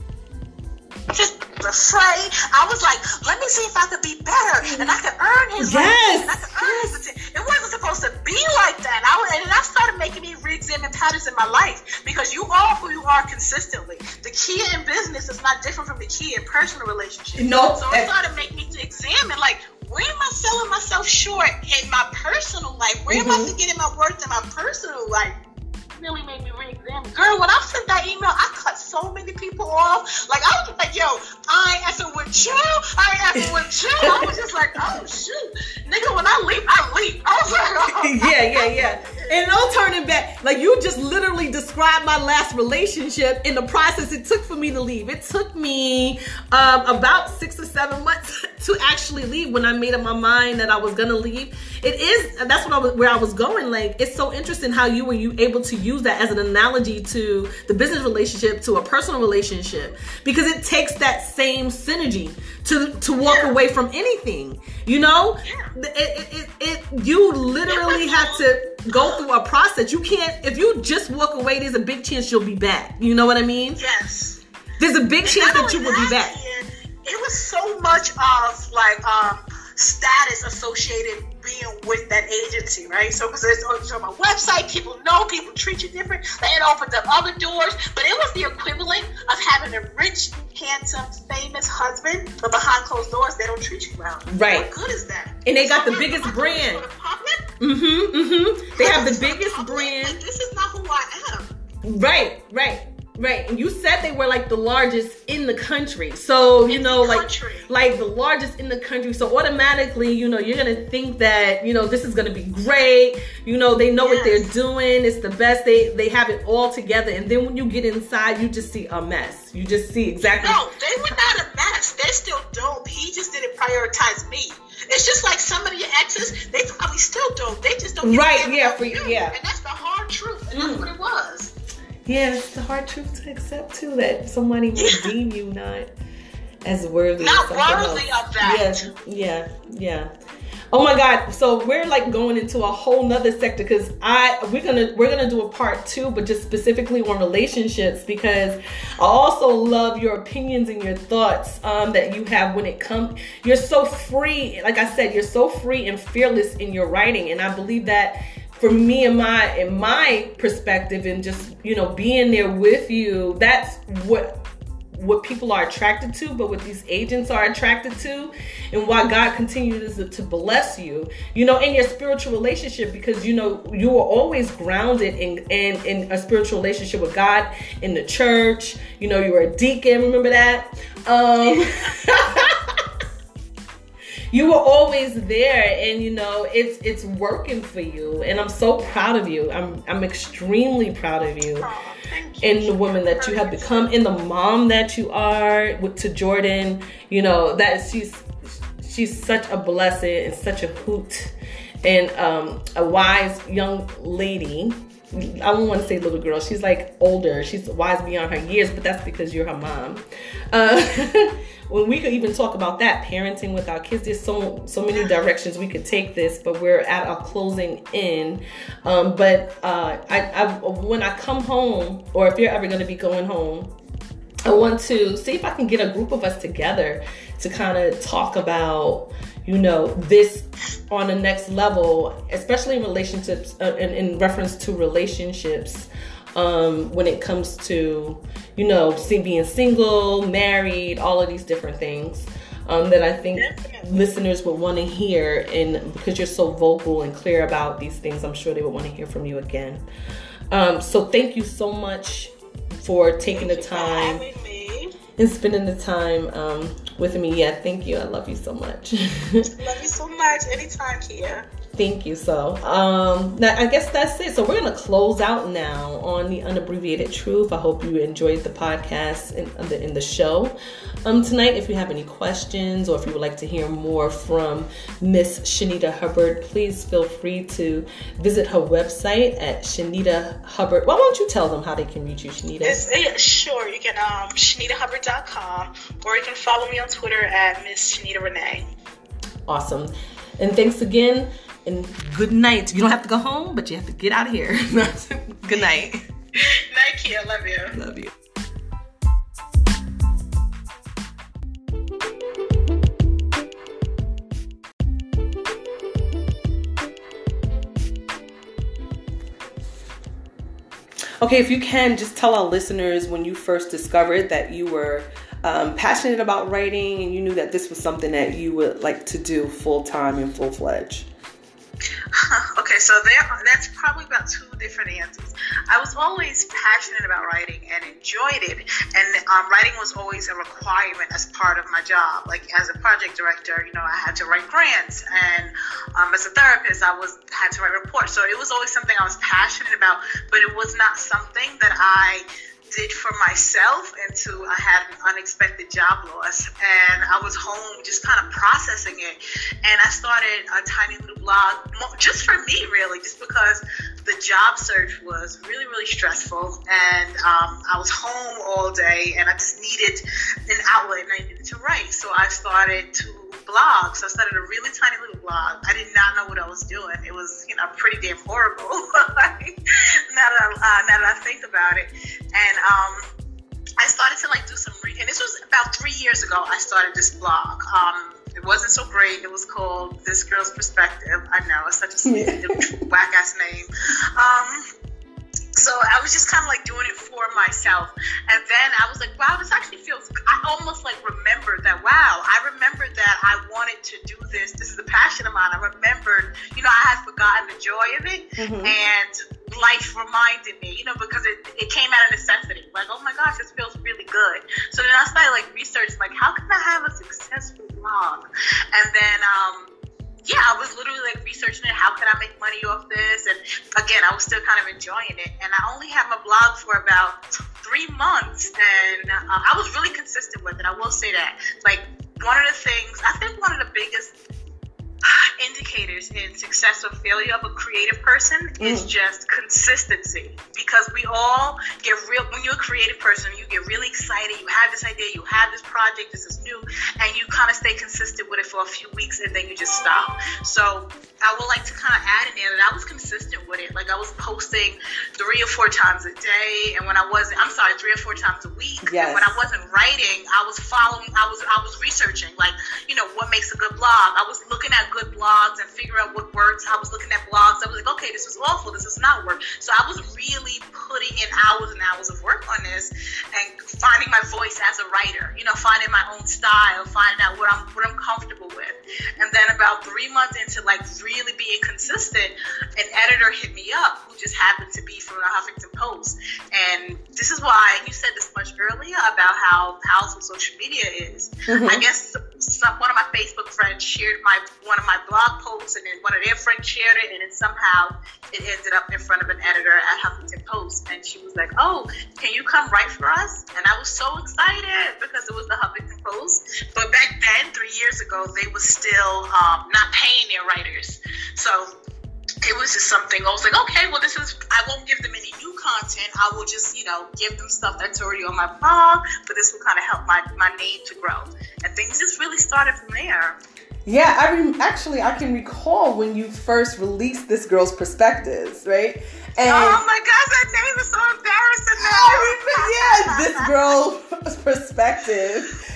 just afraid. I was like, let me see if I could be better, and I could earn his Yes, right, and I could earn yes. his attention. It wasn't supposed to be like that. I was, and that started making me re-examine patterns in my life, because you are who you are consistently. The key in business is not different from the key in personal relationships. Nope. So it started making me to examine, like, where am I selling myself short in my personal life? Where Mm-hmm. am I forgetting my worth in my personal life? Really made me re-examine. Girl, when I sent that email, I cut so many people off. Like, I was just like, yo, I ain't effing with you. I ain't effing with you. I was just like, oh, shoot. Nigga, when I leave, I leave. I was like, oh. Yeah, yeah, yeah. And no turning back. Like, you just literally described my last relationship in the process it took for me to leave. It took me um, about six or seven months to actually leave when I made up my mind that I was gonna leave. It is, that's what I was, where I was going. Like, it's so interesting how you were you able to use that as an analogy to the business relationship, to a personal relationship, because it takes that same synergy to to walk Yeah. away from anything. You know, Yeah. it, it, it, it you literally have to go through a process. You can't, if you just walk away, there's a big chance you'll be back. You know what I mean? Yes. There's a big And chance not that you only will be that, back. Kia, it was so much of, like, um, status associated being with that agency, right? So, because it's on my website, people know, people treat you different. It opened up other doors, but it was the equivalent of having a rich, handsome, famous husband, but behind closed doors, they don't treat you well. Right. What good is that? And they got the So, biggest I'm brand. for the public, Mm-hmm, mm-hmm. They have the for biggest public, brand. like, this is not who I am. Right, right, right. And you said they were like the largest in the country. So, you In know, the like, country. like the largest in the country. So automatically, you know, you're going to think that, you know, this is going to be great. You know, they know what they're Yes. doing. It's the best. They, they have it all together. And then when you get inside, you just see a mess. You just see exactly. No, they were not a mess. They're still dope. He just didn't prioritize me. It's just like some of your exes, they probably still dope. They just don't. Right, give a yeah, damn for about you, yeah. And that's the hard truth. And Mm. that's what it was. Yeah, it's the hard truth to accept too, that somebody will deem you not as worthy. Not of something worthy else. of that. Yeah, yeah, yeah. Oh my God! So we're like going into a whole nother sector, because I we're gonna we're gonna do a part two, but just specifically on relationships, because I also love your opinions and your thoughts um, that you have when it comes. You're so free, like I said, you're so free and fearless in your writing, and I believe that. For me and my in my perspective, and just, you know, being there with you, that's what what people are attracted to, but what these agents are attracted to, and why God continues to bless you, you know, in your spiritual relationship, because, you know, you are always grounded in, in, in a spiritual relationship with God, in the church. You know, you were a deacon, remember that? Um, you were always there, and, you know, it's it's working for you, and I'm so proud of you. I'm I'm extremely proud of you. Oh, thank you. And the woman that you have become, and the mom that you are with, to Jordan, you know, that she's she's such a blessing and such a hoot, and um, a wise young lady. I don't want to say little girl. She's like older. She's wise beyond her years, but that's because you're her mom. Uh, when we could even talk about that, parenting with our kids, there's so so many directions we could take this, but we're at our closing in. Um, but uh, I, I, when I come home, or if you're ever going to be going home, I want to see if I can get a group of us together to kind of talk about, you know, this on the next level, especially in relationships, uh, in, in reference to relationships, um, when it comes to, you know, see, being single, married, all of these different things um, that I think Definitely. listeners would want to hear. And because you're so vocal and clear about these things, I'm sure they would want to hear from you again. Um, so thank you so much for taking the time Having me. and spending the time um, with me. Yeah, thank you. I love you so much. Love you so much. Anytime, Kia. Thank you. So, um, now I guess that's it. So we're going to close out now on the Unabbreviated Truth. I hope you enjoyed the podcast and in, in the show um, tonight. If you have any questions or if you would like to hear more from Miss Shanita Hubbard, please feel free to visit her website at Shanita Hubbard. Why don't you tell them how they can reach you, Shanita? It's, yeah, sure. You can um, Shanita Hubbard dot com, or you can follow me on Twitter at Miss Shanita Renee. Awesome. And thanks again. And good night. You don't have to go home, but you have to get out of here. Good night. Night, Kia. Love you. Love you. Okay, if you can, just tell our listeners when you first discovered that you were um, passionate about writing and you knew that this was something that you would like to do full-time and full-fledged. Okay, so there, that's probably about two different answers. I was always passionate about writing and enjoyed it, and um, writing was always a requirement as part of my job. Like as a project director, you know, I had to write grants, and um, as a therapist, I was had to write reports. So it was always something I was passionate about, but it was not something that I did for myself until I had an unexpected job loss, and I was home just kind of processing it, and I started a tiny little blog just for me, really, just because the job search was really, really stressful, and um, I was home all day, and I just needed an outlet, and I needed to write, so I started to blog. So I started a really tiny little blog. I did not know what I was doing. It was, you know, pretty damn horrible. now that I, uh, now that I think about it, and um, I started to like do some reading. And this was about three years ago. I started this blog. Um, it wasn't so great. It was called This Girl's Perspective. I know it's such a yeah. whack ass name. Um, So I was just kind of like doing it for myself. And then I was like, wow, this actually feels, I almost like remembered that, wow, I remembered that I wanted to do this. This is a passion of mine. I remembered, you know, I had forgotten the joy of it. Mm-hmm. And life reminded me, you know, because it, it came out of necessity. Like, oh my gosh, this feels really good. So then I started like researching, like, how can I have a successful blog? And then, um, yeah, I was literally like researching it. How can I make money off this? And again, I was still kind of enjoying it. And I only had my blog for about three months. And uh, I was really consistent with it. I will say that. Like, one of the things, I think one of the biggest indicators in success or failure of a creative person mm. is just consistency, because we all get real, when you're a creative person, you get really excited, you have this idea, you have this project, this is new, and you kind of stay consistent with it for a few weeks and then you just stop. So I would like to kind of add in there that I was consistent with it. Like I was posting three or four times a day, and when I wasn't, I'm sorry, three or four times a week. Yes. And when I wasn't writing, I was following, I was I was researching, like, you know, what makes a good blog. I was looking at good blogs and figuring out what works. I was looking at blogs. I was like, okay, this is awful. This is not work. So I was really putting in hours and hours of work on this and finding my voice as a writer, you know, finding my own style, finding out what I'm what I'm comfortable with. And then about three months into like really being consistent, an editor hit me up who just happened to be from the Huffington Post. And this is why you said this much earlier about how powerful social media is. Mm-hmm. I guess some, one of my Facebook friends shared my one of my blog posts, and then one of their friends shared it, and then somehow it ended up in front of an editor at Huffington Post, and she was like, oh, can you come write for us? And I was so excited because it was the Huffington Post. But back then, three years ago, they were still um, not paying their writers. So it was just something, I was like, okay, well, this is, I won't give them any new content. I will just, you know, give them stuff that's already on my blog, but this will kind of help my, my name to grow. And things just really started from there. Yeah, I re- actually, I can recall when you first released This Girl's Perspectives, right? And oh my gosh, that name is so embarrassing now. Yeah, This Girl's Perspective.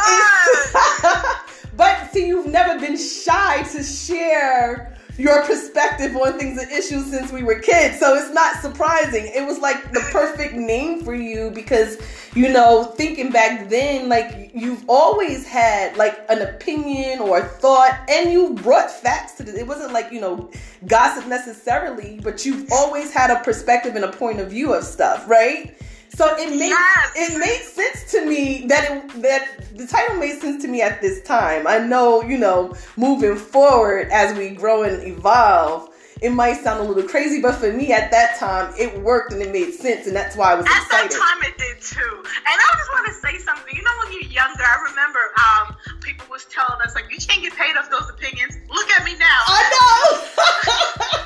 But see, you've never been shy to share your perspective on things and issues since we were kids. So it's not surprising. It was like the perfect name for you because, you know, thinking back then, like you've always had like an opinion or a thought, and you brought facts to it. It wasn't like, you know, gossip necessarily, but you've always had a perspective and a point of view of stuff, right? So it made Yes. it made sense to me that it that the title made sense to me at this time. I know, you know, moving forward as we grow and evolve, it might sound a little crazy, but for me at that time, it worked and it made sense, and that's why I was At excited. that time, it did too. And I just want to say something. You know, when you're younger, I remember um, people was telling us, like, you can't get paid off those opinions. Look at me now. I know.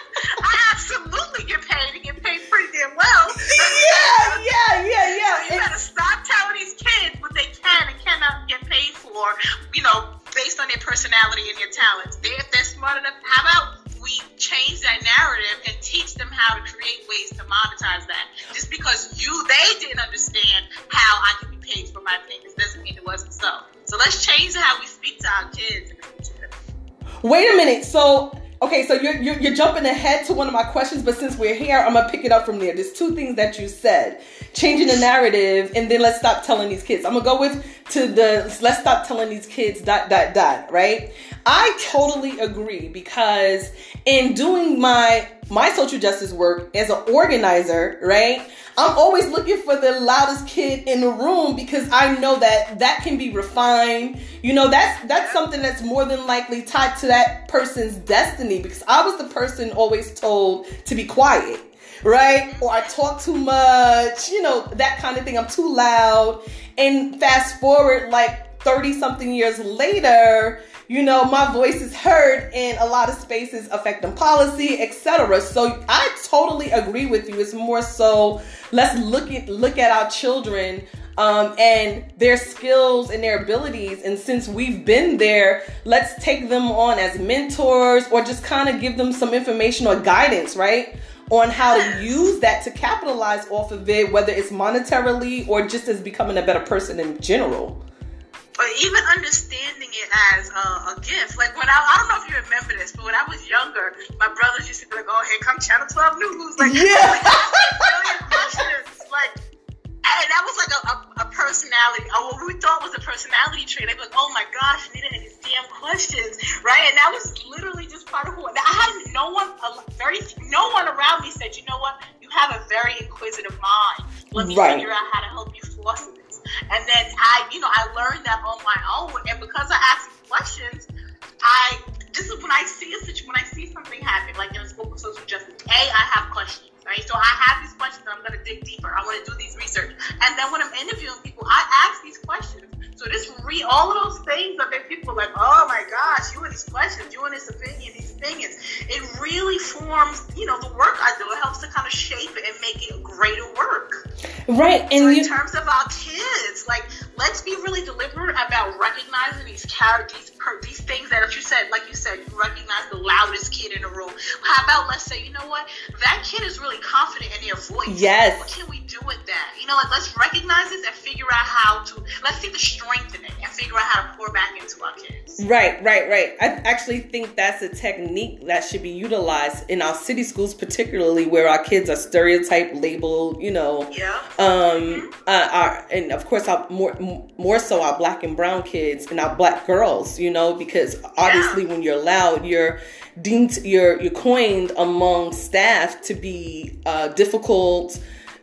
I absolutely get paid and get paid pretty damn well. yeah, yeah, yeah, yeah. So you gotta stop telling these kids what they can and cannot get paid for, you know, based on their personality and their talents. They, if they're smart enough, how about we change that narrative and teach them how to create ways to monetize that? Just because you, they didn't understand how I can be paid for my opinions doesn't mean it wasn't so. So let's change how we speak to our kids in the future. Wait a minute. So, okay, so you're, you're you're jumping ahead to one of my questions, but since we're here, I'm gonna pick it up from there. There's two things that you said: changing the narrative, and then let's stop telling these kids. I'm gonna go with to the let's stop telling these kids dot dot dot. Right? I totally agree, because in doing my my social justice work as an organizer, right, I'm always looking for the loudest kid in the room, because I know that that can be refined. You know, that's that's something that's more than likely tied to that person's destiny, because I was the person always told to be quiet, right? Or I talk too much, you know, that kind of thing. I'm too loud. And fast forward like thirty something years later, you know, my voice is heard in a lot of spaces affecting policy, et cetera. So I totally agree with you. It's more so, let's look at look at our children um, and their skills and their abilities. And since we've been there, let's take them on as mentors, or just kind of give them some information or guidance, right, on how to use that to capitalize off of it, whether it's monetarily or just as becoming a better person in general. But even understanding it as a, a gift. Like when I, I don't know if you remember this, but when I was younger, my brothers used to be like, oh, here come Channel twelve News. Like, yeah. like a million questions. Like, and that was like a, a, a personality, or what we thought was a personality trait. They'd be like, oh my gosh, Nita and these damn questions, right? And that was literally just part of who I had. No one, very, no one around me said, you know what, you have a very inquisitive mind. Let me right. figure out how to help you foster this. And then I, you know, I learned that on my own. And because I asked questions, I, this is when I see a situation, when I see something happen, like in a spoken social justice, A, I have questions, right? So I have these questions, I'm going to dig deeper. I want to do these research. And then when I'm interviewing people, I ask these questions. So this re all of those things that make people like, oh my gosh, you and these questions, you and this opinion, these opinions, it really forms, you know, the work I do. It helps to kind of shape it and make it greater work. Right. And so in you- terms of our kids, like, let's be really deliberate about recognizing these characters, these things that you said, like you said, you recognize the loudest kid in the room. How about, let's say, you know what, that kid is really confident in their voice. Yes. What can we do with that? You know, like, let's recognize this and figure out how to, let's see the strength in it and figure out how to pour back into our kids. Right, right, right. I actually think that's a technique that should be utilized in our city schools, particularly where our kids are stereotyped, labeled, you know. Yeah. Um, mm-hmm. uh, our, and of course, our more more so our black and brown kids and our black girls, you know, because obviously yeah. when you're loud, you're deemed, you're you're coined among staff to be uh, difficult,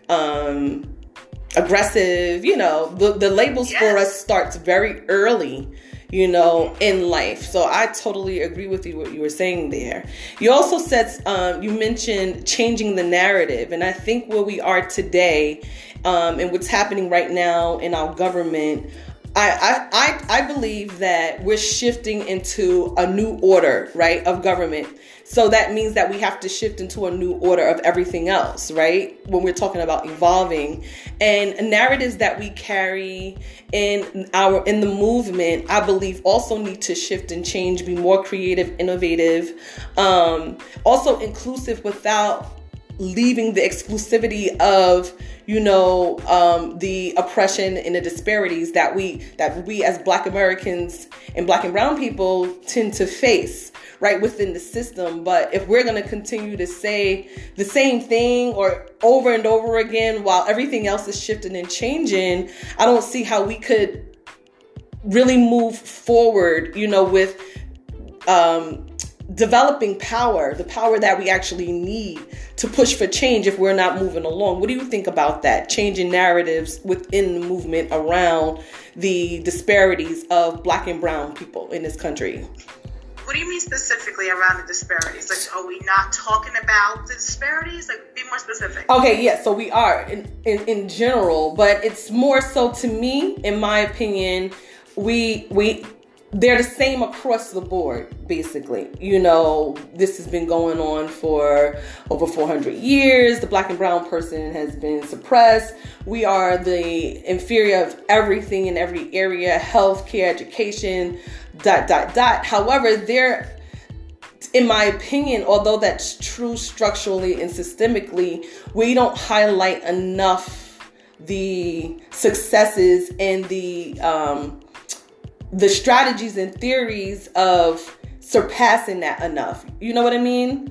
um, aggressive. You know, the the labels yes. for us starts very early, you know, in life. So I totally agree with you what you were saying there. You also said, um, you mentioned changing the narrative. And I think where we are today um, and what's happening right now in our government, I, I, I, I believe that we're shifting into a new order, right, of government. So that means that we have to shift into a new order of everything else, right? When we're talking about evolving, and narratives that we carry in our in the movement, I believe also need to shift and change, be more creative, innovative, um, also inclusive without leaving the exclusivity of, you know, um, the oppression and the disparities that we that we as Black Americans and Black and brown people tend to face, right, within the system. But if we're going to continue to say the same thing or over and over again while everything else is shifting and changing, I don't see how we could really move forward, you know, with um, developing power, the power that we actually need to push for change if we're not moving along. What do you think about that? Changing narratives within the movement around the disparities of Black and brown people in this country. What do you mean specifically around the disparities? Like, are we not talking about the disparities? Like, be more specific. Okay, yeah, so we are in, in, in general, but it's more so, to me, in my opinion, we we they're the same across the board, basically. You know, this has been going on for over four hundred years. The Black and brown person has been suppressed. We are the inferior of everything in every area, healthcare, education, dot, dot, dot. However, there, in my opinion, although that's true structurally and systemically, we don't highlight enough the successes and the um, the strategies and theories of surpassing that enough. You know what I mean?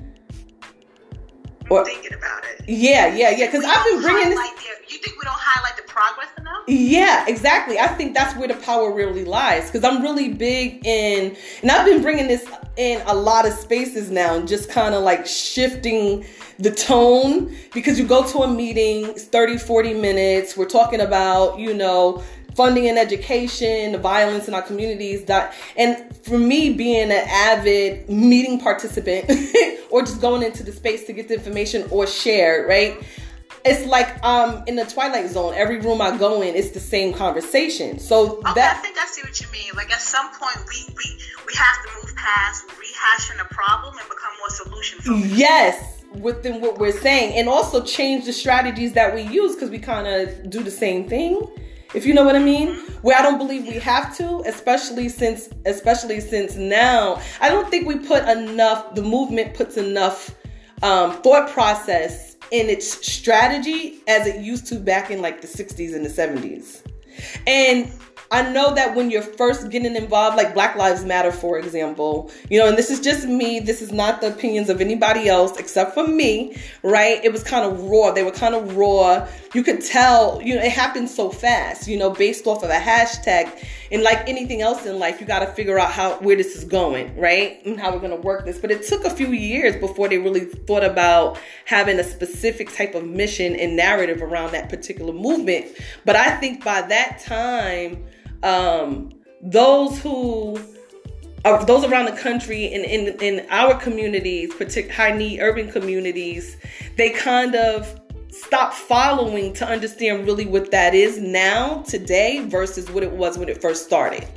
I'm or, thinking about it. Yeah, yeah, yeah. Because I've been bringing this. The, you think we don't highlight the progress enough? Yeah, exactly. I think that's where the power really lies. Because I'm really big in, and I've been bringing this in a lot of spaces now, just kind of like shifting the tone. Because you go to a meeting, it's thirty, forty minutes. We're talking about, you know, funding and education, the violence in our communities. That, and for me, being an avid meeting participant or just going into the space to get the information or share, right? It's like um in the twilight zone. Every room I go in, it's the same conversation. So okay, that, I think I see what you mean. Like at some point, we we, we have to move past rehashing a problem and become more solution focused. Yes, within what we're saying, and also change the strategies that we use, because we kind of do the same thing. If you know what I mean, where I don't believe we have to, especially since, especially since now, I don't think we put enough, the movement puts enough um, thought process in its strategy as it used to back in like the sixties and the seventies. And I know that when you're first getting involved, like Black Lives Matter, for example, you know, and this is just me, this is not the opinions of anybody else except for me, right? It was kind of raw. They were kind of raw. You could tell, you know, it happened so fast, you know, based off of a hashtag. And like anything else in life, you got to figure out how, where this is going, right? And how we're going to work this. But it took a few years before they really thought about having a specific type of mission and narrative around that particular movement. But I think by that time, um, those who are, those around the country and in, in, in our communities, particularly high need urban communities, they kind of stop following to understand really what that is now, today, versus what it was when it first started.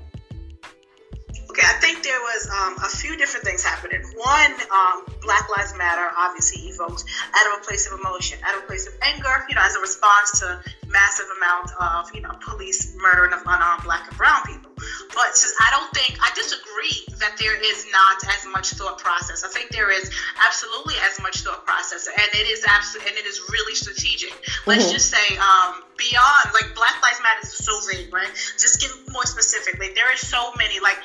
Okay, I think there was um, a few different things happening. One, um, Black Lives Matter obviously evoked out of a place of emotion, out of a place of anger, you know, as a response to massive amount of, you know, police murdering of unarmed Black and brown people. But since I don't think, I disagree that there is not as much thought process. I think there is absolutely as much thought process, and it is absolutely, and it is really strategic. Let's mm-hmm. just say um, beyond, like Black Lives Matter is so vague, right? Just get more specific. Like there is so many, like,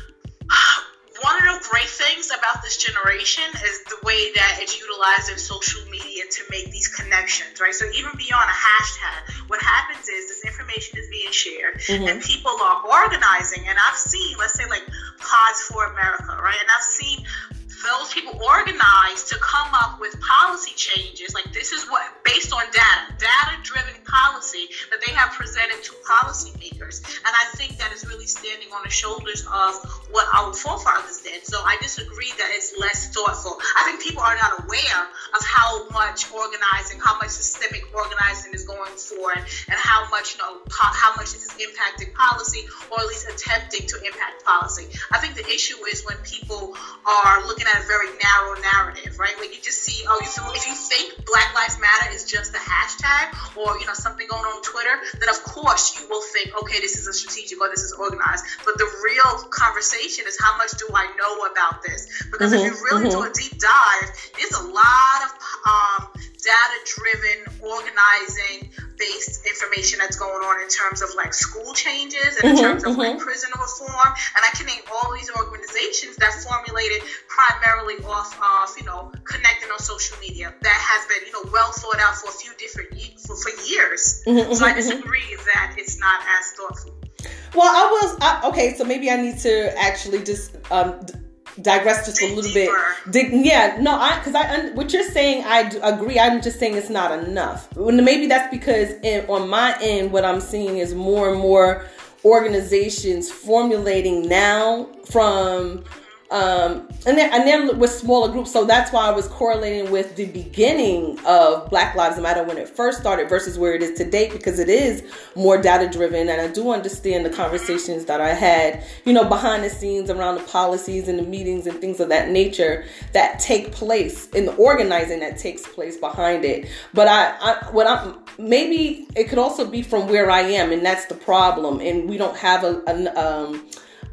one of the great things about this generation is the way that it's utilizing social media to make these connections, right? So even beyond a hashtag, what happens is this information is being shared mm-hmm. and people are organizing. And I've seen, let's say like Pods for America, right? And I've seen those people organize to come up with policy changes. Like this is what, based on data, data-driven policy that they have presented to policymakers. And I think that is really standing on the shoulders of what our forefathers did. So I disagree that it's less thoughtful. I think people are not aware of how much organizing, how much systemic organizing is going forward, and how much, you know, how much this is impacting policy, or at least attempting to impact policy. I think the issue is when people are looking at a very narrow narrative, right? Like you just see, oh, if you think Black Lives Matter is just a hashtag or, you know, something going on Twitter, then of course you will think, okay, this is a strategic or this is organized. But the real conversation is how much do I know about this? Because mm-hmm, if you really mm-hmm. do a deep dive, there's a lot of um, data-driven, organizing-based information that's going on in terms of like school changes and in mm-hmm, terms of mm-hmm. like prison reform. And I can name all these organizations that formulated primarily off of, you know, connecting on social media that has been, you know, well thought out for a few different ye- for, for years. Mm-hmm, so I disagree mm-hmm. that it's not as thoughtful. Well, I was I, okay. So maybe I need to actually just um, digress just a little bit. Dig, yeah, no, I because I what you're saying, I do agree. I'm just saying it's not enough. Maybe that's because in, on my end, what I'm seeing is more and more organizations formulating now from. Um, and then, and then with smaller groups. So that's why I was correlating with the beginning of Black Lives Matter when it first started versus where it is today, because it is more data driven. And I do understand the conversations that I had, you know, behind the scenes around the policies and the meetings and things of that nature that take place in the organizing that takes place behind it. But I, I what I'm, maybe it could also be from where I am, and that's the problem. And we don't have a, an, um,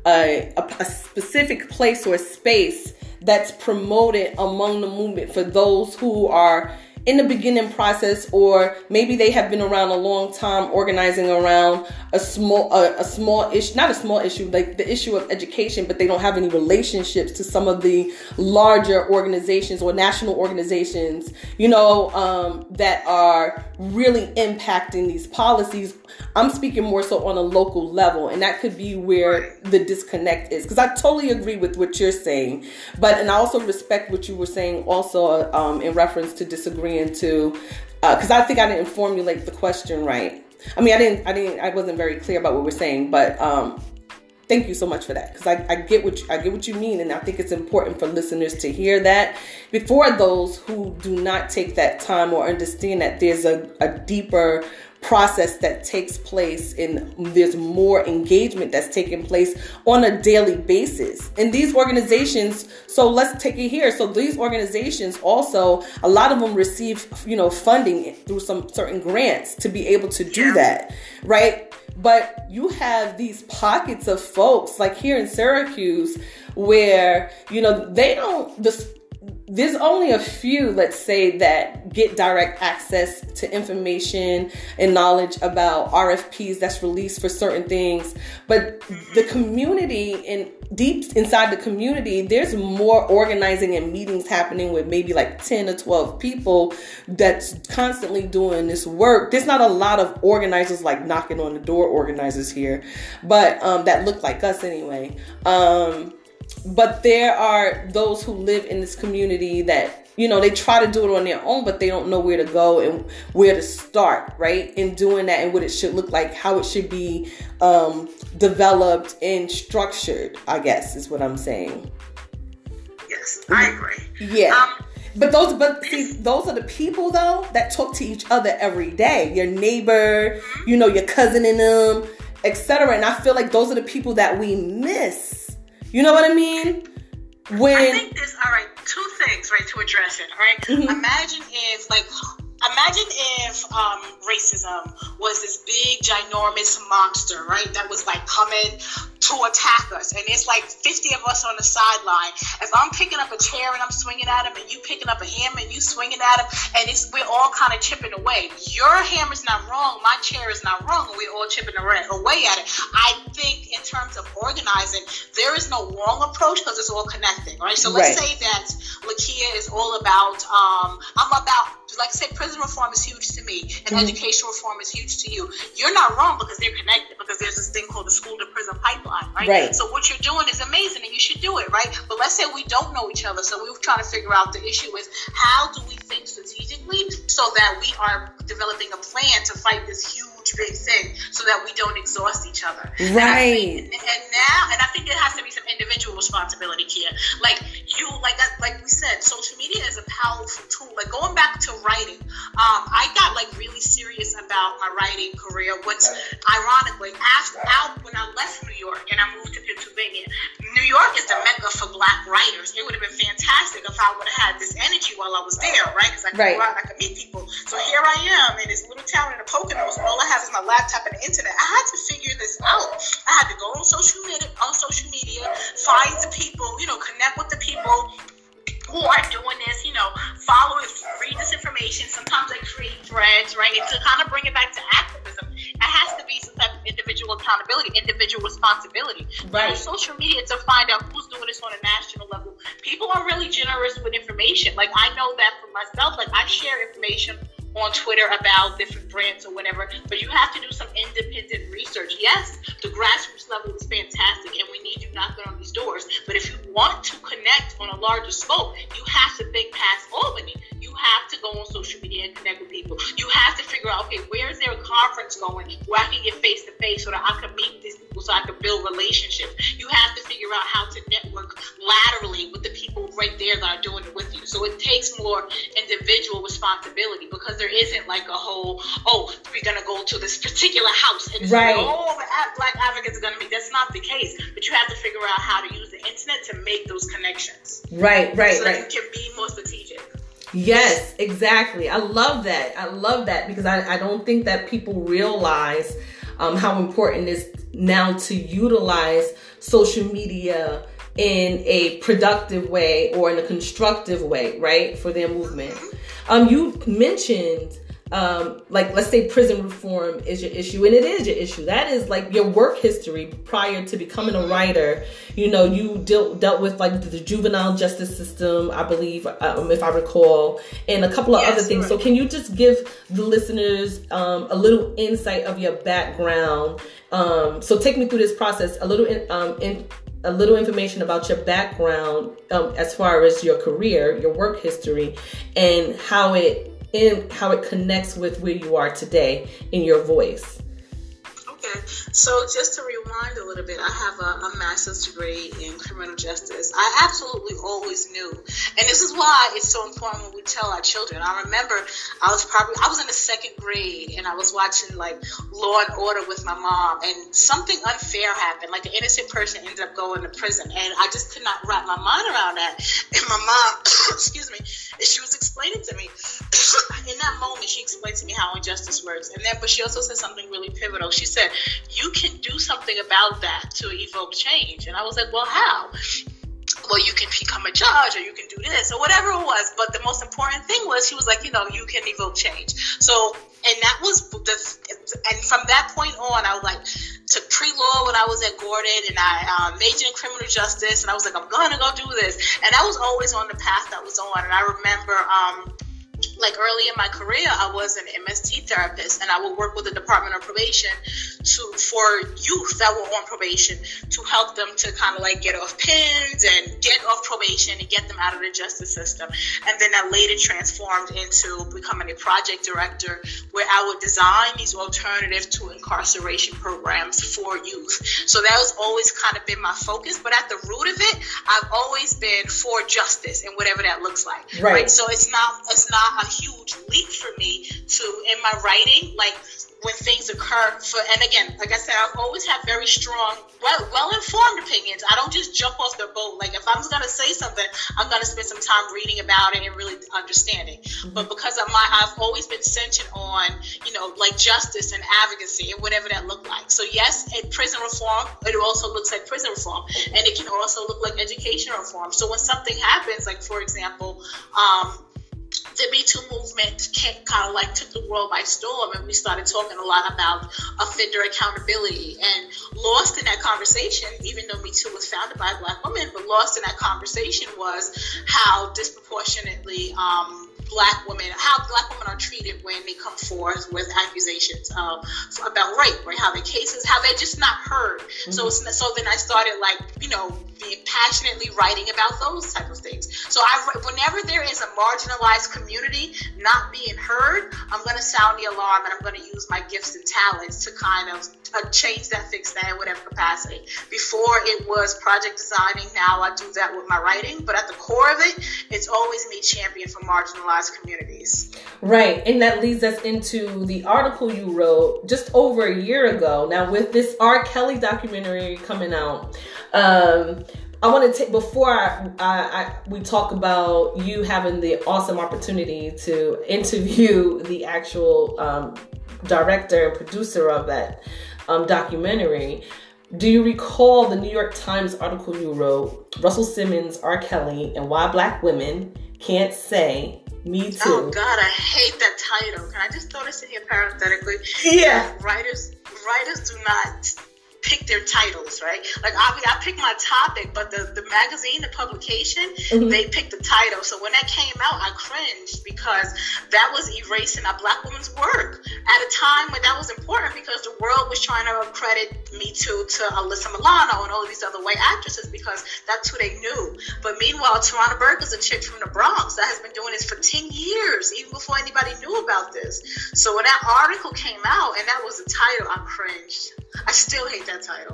A, a, a specific place or space that's promoted among the movement for those who are in the beginning process, or maybe they have been around a long time organizing around a small a, a small issue, not a small issue, like the issue of education, but they don't have any relationships to some of the larger organizations or national organizations, you know, um, that are really impacting these policies. I'm speaking more so on a local level, and that could be where the disconnect is, because I totally agree with what you're saying, but and I also respect what you were saying also um, in reference to disagreeing to, because uh, I think I didn't formulate the question right. I mean, I didn't, I didn't, I wasn't very clear about what we're saying, but um, thank you so much for that, because I, I get what you, I get what you mean, and I think it's important for listeners to hear that before those who do not take that time or understand that there's a, a deeper process that takes place, and there's more engagement that's taking place on a daily basis in these organizations. So let's take it here. So these organizations also, a lot of them receive, you know, funding through some certain grants to be able to do that, right? But you have these pockets of folks like here in Syracuse where, you know, they don't, the there's only a few, let's say, that get direct access to information and knowledge about R F Ps that's released for certain things. But the community, and deep inside the community, there's more organizing and meetings happening with maybe like ten or twelve people that's constantly doing this work. There's not a lot of organizers like knocking on the door organizers here, but um, that look like us anyway. Um, But there are those who live in this community that, you know, they try to do it on their own, but they don't know where to go and where to start, right? In doing that, and what it should look like, how it should be um, developed and structured, I guess is what I'm saying. Yes, I agree. Yeah. Um, But those, but see, those are the people though that talk to each other every day. Your neighbor, you know, your cousin in them, et cetera. And I feel like those are the people that we miss. You know what I mean? When I think there's, all right, two things, right, to address it, all right? Mm-hmm. Imagine if, like, imagine if um, racism was this big, ginormous monster, right, that was, like, coming to attack us, and it's like fifty of us on the sideline. If I'm picking up a chair and I'm swinging at him, and you picking up a hammer and you swinging at him, and it's we're all kind of chipping away. Your hammer's not wrong, my chair is not wrong, and we're all chipping away at it. I think in terms of organizing, there is no wrong approach because it's all connecting, right? So let's right. say that Lakia is all about, um, I'm about, like I said, prison reform is huge to me, and mm-hmm. education reform is huge to you. You're not wrong because they're connected, because there's this thing called the school to prison pipeline. Right? Right. So what you're doing is amazing, and you should do it, right? But let's say we don't know each other, so we're trying to figure out, the issue is how do we think strategically so that we are developing a plan to fight this huge big thing, so that we don't exhaust each other. Right. And, think, and now, and I think there has to be some individual responsibility here. Like you, like like we said, social media is a powerful tool. Like going back to writing, um, I got like really serious about my writing career. What's ironically, after out when I left New York and I moved to Pennsylvania, New York is the mecca for Black writers. It would have been fantastic if I would have had this energy while I was there, right? Because I could right. go out and I could meet people. So here I am in this little town in the Poconos. All I have is my laptop and the internet. I had to figure this out. I had to go on social media, on social media, find the people, you know, connect with the people who are doing this, you know, follow it, read this information. Sometimes I create threads, right? And to kind of bring it back to activism, it has to be some type of individual accountability, individual responsibility. Right. Use social media to find out who's doing this on a national level. People are really generous with information. Like I know that for myself, like I share information on Twitter about different brands or whatever, but you have to do some independent research. Yes, the grassroots level is fantastic, and we need you knocking on these doors. But if you want to connect on a larger scope, you have to think past Albany. You have to go on social media and connect with people. You have to figure out, okay, where is there a conference going where I can get face to face so that I can meet these people, so I can build relationships. You have to figure out how to network laterally with the people right there that are doing it with you. So it takes more individual responsibility, because there isn't like a whole, oh, we're going to go to this particular house and right. all the black advocates are going to meet. That's not the case. But you have to figure out how to use the internet to make those connections. Right, right, so right. So that you can be more strategic. Yes, exactly. I love that. I love that because I, I don't think that people realize um, how important it is now to utilize social media in a productive way or in a constructive way, right, for their movement. Um, you mentioned, um, like, let's say prison reform is your issue, and it is your issue. That is like your work history prior to becoming a writer. You know, you dealt dealt with like the juvenile justice system, I believe, um, if I recall, and a couple of yes, other things. Right. So can you just give the listeners um, a little insight of your background? Um, so take me through this process, a little in, um, in a little information about your background um, as far as your career, your work history, and how it in how it connects with where you are today in your voice. Okay, so just to rewind a little bit, I have a, a master's degree in criminal justice. I absolutely always knew, and this is why it's so important when we tell our children. I remember I was probably I was in the second grade, and I was watching like Law and Order with my mom, and something unfair happened. Like an innocent person ended up going to prison, and I just could not wrap my mind around that. And my mom, excuse me, and she was explaining to me in that moment. She explained to me how injustice works, and then but she also said something really pivotal. She said, you can do something about that to evoke change. And I was like, well, how? Well, you can become a judge, or you can do this, or whatever it was. But the most important thing was, he was like, you know, you can evoke change. So, and that was the, and from that point on, I was like, took pre-law when I was at Gordon, and I uh, majored in criminal justice, and I was like, I'm going to go do this. And I was always on the path that was on. And I remember, um, like early in my career, I was an M S T therapist, and I would work with the Department of Probation to for youth that were on probation to help them to kind of like get off pins and get off probation and get them out of the justice system. And then that later transformed into becoming a project director, where I would design these alternative to incarceration programs for youth. So that was always kind of been my focus. But at the root of it, I've always been for justice and whatever that looks like. Right. right? So it's not it's not a huge leap for me to, in my writing, like when things occur for, and again, like I said, I've always had very strong, well, well-informed opinions. I don't just jump off the boat. Like if I'm going to say something, I'm going to spend some time reading about it and really understanding. Mm-hmm. But because of my, I've always been centered on, you know, like justice and advocacy and whatever that looked like. So yes, at prison reform, it also looks like prison reform, and it can also look like education reform. So when something happens, like for example, um, the Me Too movement kind of like took the world by storm, and we started talking a lot about offender accountability. And lost in that conversation, even though Me Too was founded by a Black woman, but lost in that conversation was how disproportionately um, Black women, how Black women are treated when they come forth with accusations um, about rape, right? How their cases, how they're just not heard. Mm-hmm. So, so then I started like, you know, being passionately writing about those type of things. So I, whenever there is a marginalized community not being heard, I'm going to sound the alarm, and I'm going to use my gifts and talents to kind of uh, change that, fix that in whatever capacity. Before it was project designing, now I do that with my writing, but at the core of it, it's always me champion for marginalized communities. Right, and that leads us into the article you wrote just over a year ago. Now with this R. Kelly documentary coming out, um, I want to take, before I, I, I, we talk about you having the awesome opportunity to interview the actual um, director and producer of that um, documentary, do you recall the New York Times article you wrote, Russell Simmons, R. Kelly, and Why Black Women Can't Say Me Too? Oh God, I hate that title. Can I just throw this in here parenthetically? Yeah. Writers, writers do not pick their titles, right? Like I, I pick my topic, but the, the magazine, the publication, mm-hmm. they picked the title. So when that came out, I cringed because that was erasing a black woman's work at a time when that was important because the world was trying to credit Me Too to Alyssa Milano and all of these other white actresses because that's who they knew. But meanwhile, Tarana Burke is a chick from the Bronx that has been doing this for ten years, even before anybody knew about this. So when that article came out and that was the title, I cringed. I still hate that title.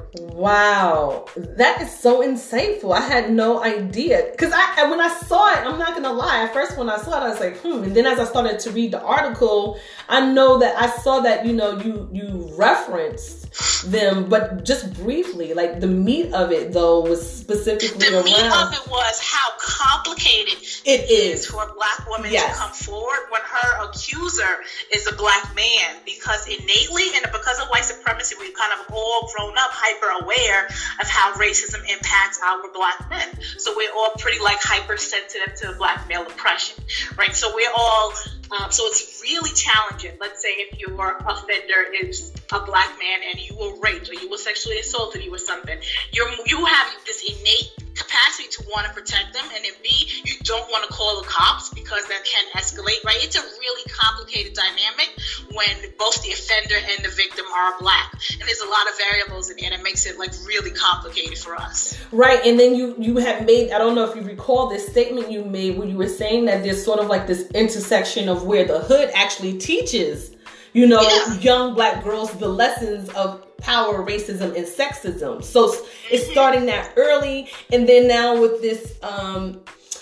Wow, that is so insightful. I had no idea because I when I saw it, I'm not gonna lie. At first, when I saw it, I was like, hmm. And then as I started to read the article, I know that I saw that you know you you referenced them, but just briefly. Like the meat of it, though, was specifically the around. meat of it was how complicated it is for a black woman yes. to come forward when her accuser is a black man, because innately and because of white supremacy, we've kind of all grown up hyper aware of how racism impacts our black men. So we're all pretty like hypersensitive to black male oppression, right? So we're all Um, so it's really challenging. Let's say if your offender is a black man and you were raped or you were sexually assaulted, you were something. You're, you have this innate capacity to want to protect them, and then B, you don't want to call the cops because that can escalate, right? It's a really complicated dynamic when both the offender and the victim are black, and there's a lot of variables in it, and it makes it like really complicated for us. Right, and then you you have made, I don't know if you recall this statement you made where you were saying that there's sort of like this intersection of where the hood actually teaches, you know, yeah. young black girls the lessons of power, racism, and sexism. So it's starting that early, and then now with this, um,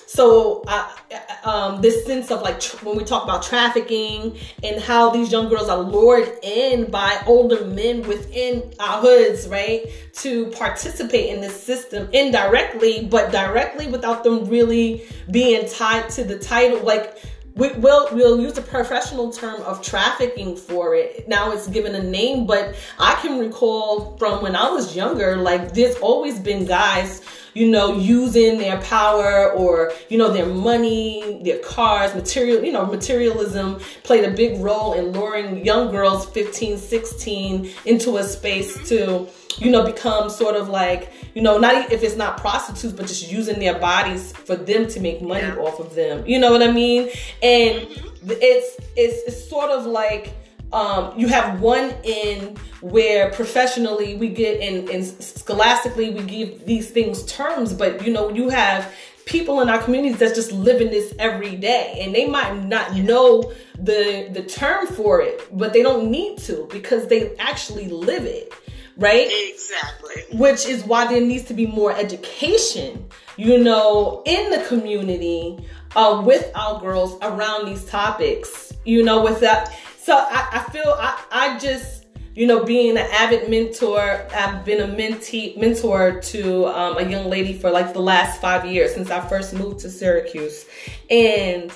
so uh, um, this sense of like tr- when we talk about trafficking and how these young girls are lured in by older men within our hoods, right, to participate in this system indirectly, but directly without them really being tied to the title, like. We, we'll, we'll use the professional term of trafficking for it. Now it's given a name, but I can recall from when I was younger, like there's always been guys, you know, using their power or, you know, their money, their cars, material, you know, materialism played a big role in luring young girls, fifteen, sixteen, into a space to, you know, become sort of like, you know, not if it's not prostitutes, but just using their bodies for them to make money yeah. off of them. You know what I mean? And mm-hmm. it's, it's it's sort of like um, you have one end where professionally we get and, and scholastically we give these things terms, but you know, you have people in our communities that's just living this every day, and they might not know the the term for it, but they don't need to because they actually live it. Right? Exactly. Which is why there needs to be more education, you know, in the community uh, with our girls around these topics, you know, with that. So I, I feel I, I just, you know, being an avid mentor, I've been a mentee, mentor to um, a young lady for like the last five years since I first moved to Syracuse. And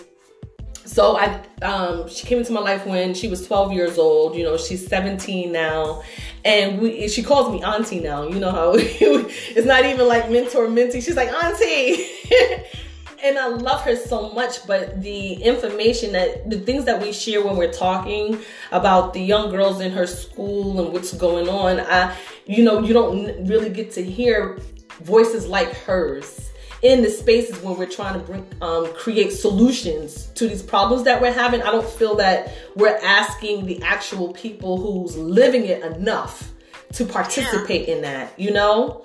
so I, um, she came into my life when she was twelve years old. You know, she's seventeen now, and we, she calls me auntie now. You know how it's not even like mentor mentee. She's like auntie, and I love her so much. But the information that the things that we share when we're talking about the young girls in her school and what's going on, I, you know, you don't really get to hear voices like hers in the spaces when we're trying to bring, um, create solutions to these problems that we're having. I don't feel that we're asking the actual people who's living it enough to participate yeah. in that, you know?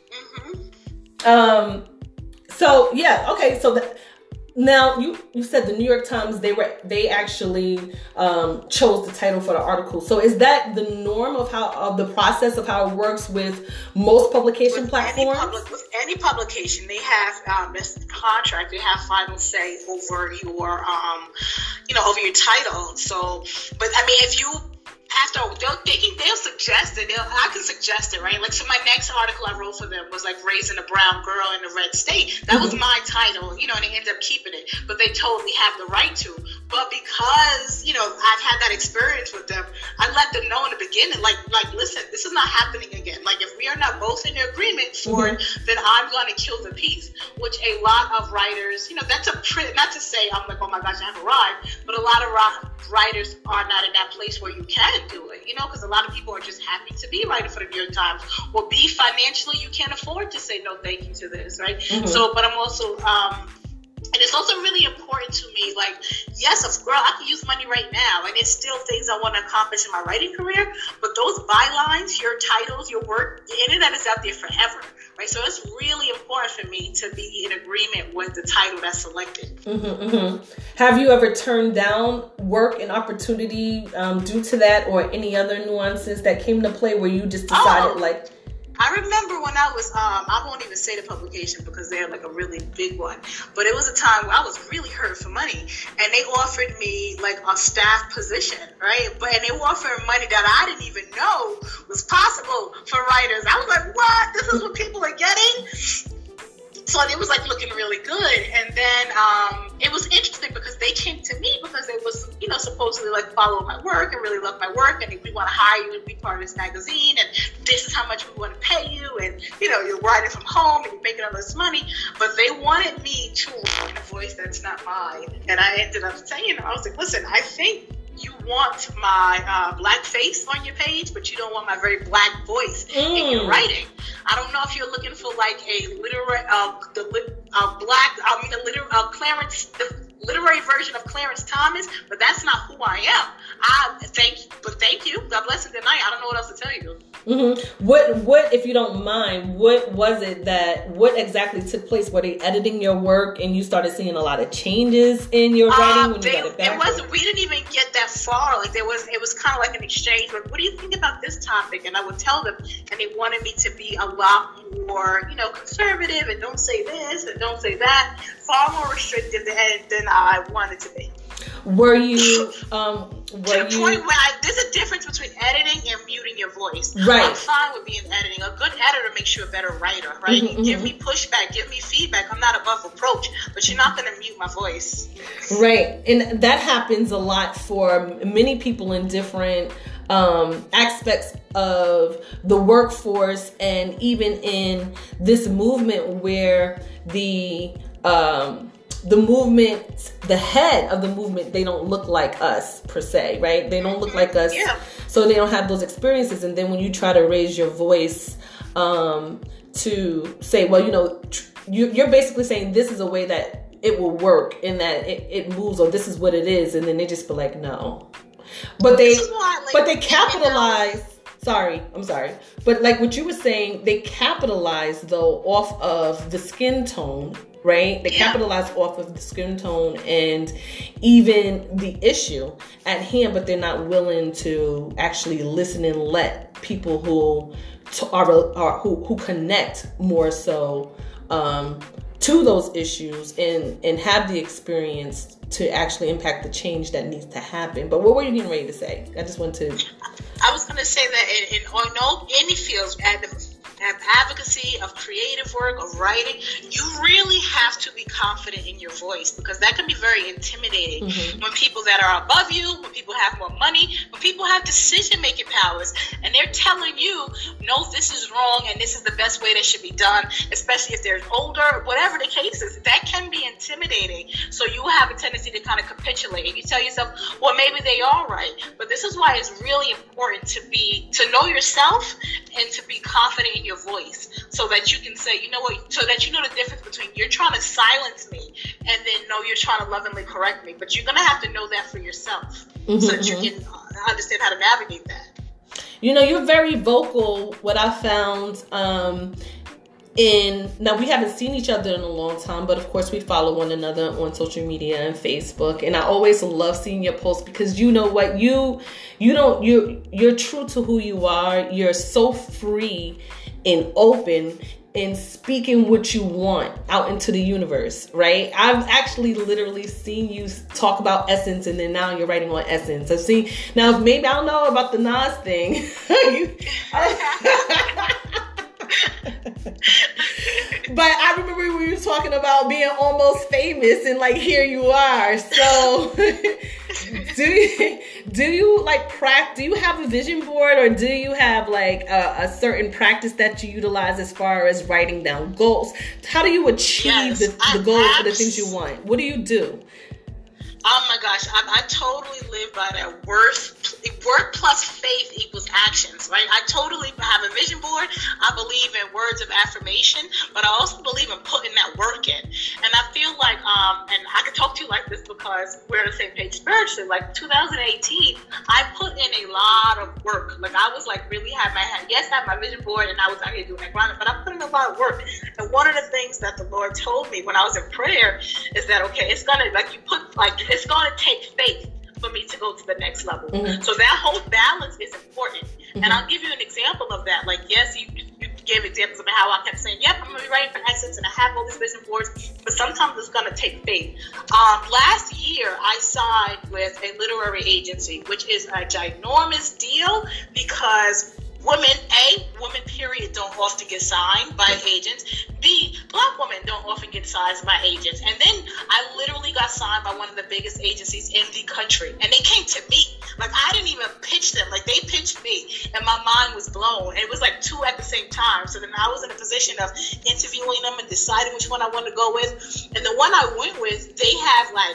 Mm-hmm. Um, so yeah, okay. So the, now you, you said the New York Times, they were, they actually, um, chose the title for the article. So is that the norm of how, of the process of how it works with most publication with platforms? Any public, with any publication, they have, um, this contract, they have final say over your, um, you know, over your title. So, but I mean, if you, after they'll, they can, they'll suggest it. They'll, I can suggest it, right? Like, so my next article I wrote for them was like raising a brown girl in a red state. That was my title, you know, and they ended up keeping it. But they totally have the right to. But because, you know, know, I've had that experience with them, I let them know in the beginning, like, like, listen, this is not happening again. Like, if we are not both in agreement for it, mm-hmm. then I'm going to kill the piece, which a lot of writers, you know, that's a pretty, not to say I'm like, oh my gosh, I have arrived, but a lot of writers are not in that place where you can do it, you know, because a lot of people are just happy to be writing for the New York Times, or be financially, you can't afford to say no thank you to this, right? Mm-hmm. So, but I'm also, um, and it's also really important to me, like, yes, of girl, I can use money right now, and it's still things I want to accomplish in my writing career, but those bylines, your titles, your work, the internet is out there forever, right? So it's really important for me to be in agreement with the title that's selected. Mm-hmm, mm-hmm. Have you ever turned down work and opportunity um, due to that, or any other nuances that came to play where you just decided, oh. like... I remember when I was, um, I won't even say the publication because they're like a really big one, but it was a time where I was really hurt for money, and they offered me like a staff position, right? But and they were offering money that I didn't even know was possible for writers. I was like, what? This is what people are getting? So it was like looking really good. And then um, it was interesting because they came to me because they was, you know, supposedly like follow my work and really love my work. And we want to hire you and be part of this magazine. And this is how much we want to pay you. And, you know, you're writing from home and you're making all this money. But they wanted me to write in a voice that's not mine. And I ended up saying, I was like, listen, I think you want my uh, black face on your page, but you don't want my very black voice mm. in your writing. I don't know if you're looking for like a literary, uh, the uh, black, I mean, a liter- uh, Clarence, the literary version of Clarence Thomas, but that's not who I am. I thank you, but thank you. God bless and good night. I don't know what else to tell you. Mm-hmm. What, what, if you don't mind, what was it that, what exactly took place? Were they editing your work and you started seeing a lot of changes in your writing um, when they, you got it back? It wasn't, we didn't even get that far. Like there was, it was kind of like an exchange. Like, what do you think about this topic? And I would tell them, and they wanted me to be a lot more, you know, conservative and don't say this and don't say that. Far more restrictive than, than I wanted to be. Were you, um, were to the you... point where I, there's a difference between editing and muting your voice. Right. I'm fine with being editing. A good editor makes you a better writer, right? Mm-hmm, give mm-hmm. me pushback, give me feedback. I'm not above reproach, but you're not going to mute my voice. Right. And that happens a lot for many people in different um, aspects of the workforce, and even in this movement where the... Um, the movement, the head of the movement, they don't look like us per se, right? They don't look like us. Yeah. So they don't have those experiences. And then when you try to raise your voice um, to say, well, you know, tr- you're basically saying this is a way that it will work and that it, it moves, or this is what it is. And then they just be like, no. But they, why, like, but they capitalize. You know, Sorry, I'm sorry. But like what you were saying, they capitalize though off of the skin tone, right? They yeah. capitalize off of the skin tone and even the issue at hand, but they're not willing to actually listen and let people who are, are who, who connect more so um, to those issues and, and have the experience to actually impact the change that needs to happen. But what were you getting ready to say? I just want to... I was going to say that in, in, in all, any fields, at the advocacy, of creative work, of writing, you really have to be confident in your voice, because that can be very intimidating mm-hmm. when people that are above you, when people have more money, when people have decision-making powers, and they're telling you, no, this is wrong, and this is the best way that should be done, especially if they're older, whatever the case is, that can be intimidating. So you have a tendency to kind of capitulate, and you tell yourself, well, maybe they are right. But this is why it's really important to be, to know yourself and to be confident in your voice, so that you can say, you know what, so that you know the difference between you're trying to silence me and then no, you're trying to lovingly correct me. But you're going to have to know that for yourself mm-hmm, so that mm-hmm. you can understand how to navigate that. You know, you're very vocal, what I found um, in, now we haven't seen each other in a long time, but of course we follow one another on social media and Facebook. And I always love seeing your posts, because you know what, you, you don't, you you're true to who you are. You're so free and open and speaking what you want out into the universe, right? I've actually literally seen you talk about Essence, and then now you're writing on Essence. I've seen, now maybe I don't know about the Nas thing. you, But I remember we were talking about being almost famous, and like here you are. So do you, do you like practice? Do you have a vision board, or do you have like a, a certain practice that you utilize as far as writing down goals? How do you achieve yes, the, the goals or the things you want? What do you do? Oh my gosh, I, I totally live by that. Worth, work plus faith equals actions, right? I totally have a vision board. I believe in words of affirmation, but I also believe in putting that work in. And I feel like, um, and I can talk to you like this because we're on the same page spiritually. Like two thousand eighteen, I put in a lot of work. Like I was like really had my head, yes, I had my vision board, and I was out here doing that grind, but I put in a lot of work. And one of the things that the Lord told me when I was in prayer is that, okay, it's gonna, like you put, like, it's going to take faith for me to go to the next level. Mm-hmm. So that whole balance is important. Mm-hmm. And I'll give you an example of that. Like, yes, you, you gave examples of how I kept saying, yep, I'm going to be writing for Essence and I have all these vision boards, but sometimes it's going to take faith. Um, last year, I signed with a literary agency, which is a ginormous deal because women, A, women period, don't often get signed by agents. B, black women don't often get signed by agents. And then I literally got signed by one of the biggest agencies in the country. And they came to me. Like, I didn't even pitch them. Like, they pitched me. And my mind was blown. And it was like two at the same time. So then I was in a position of interviewing them and deciding which one I wanted to go with. And the one I went with, they have, like,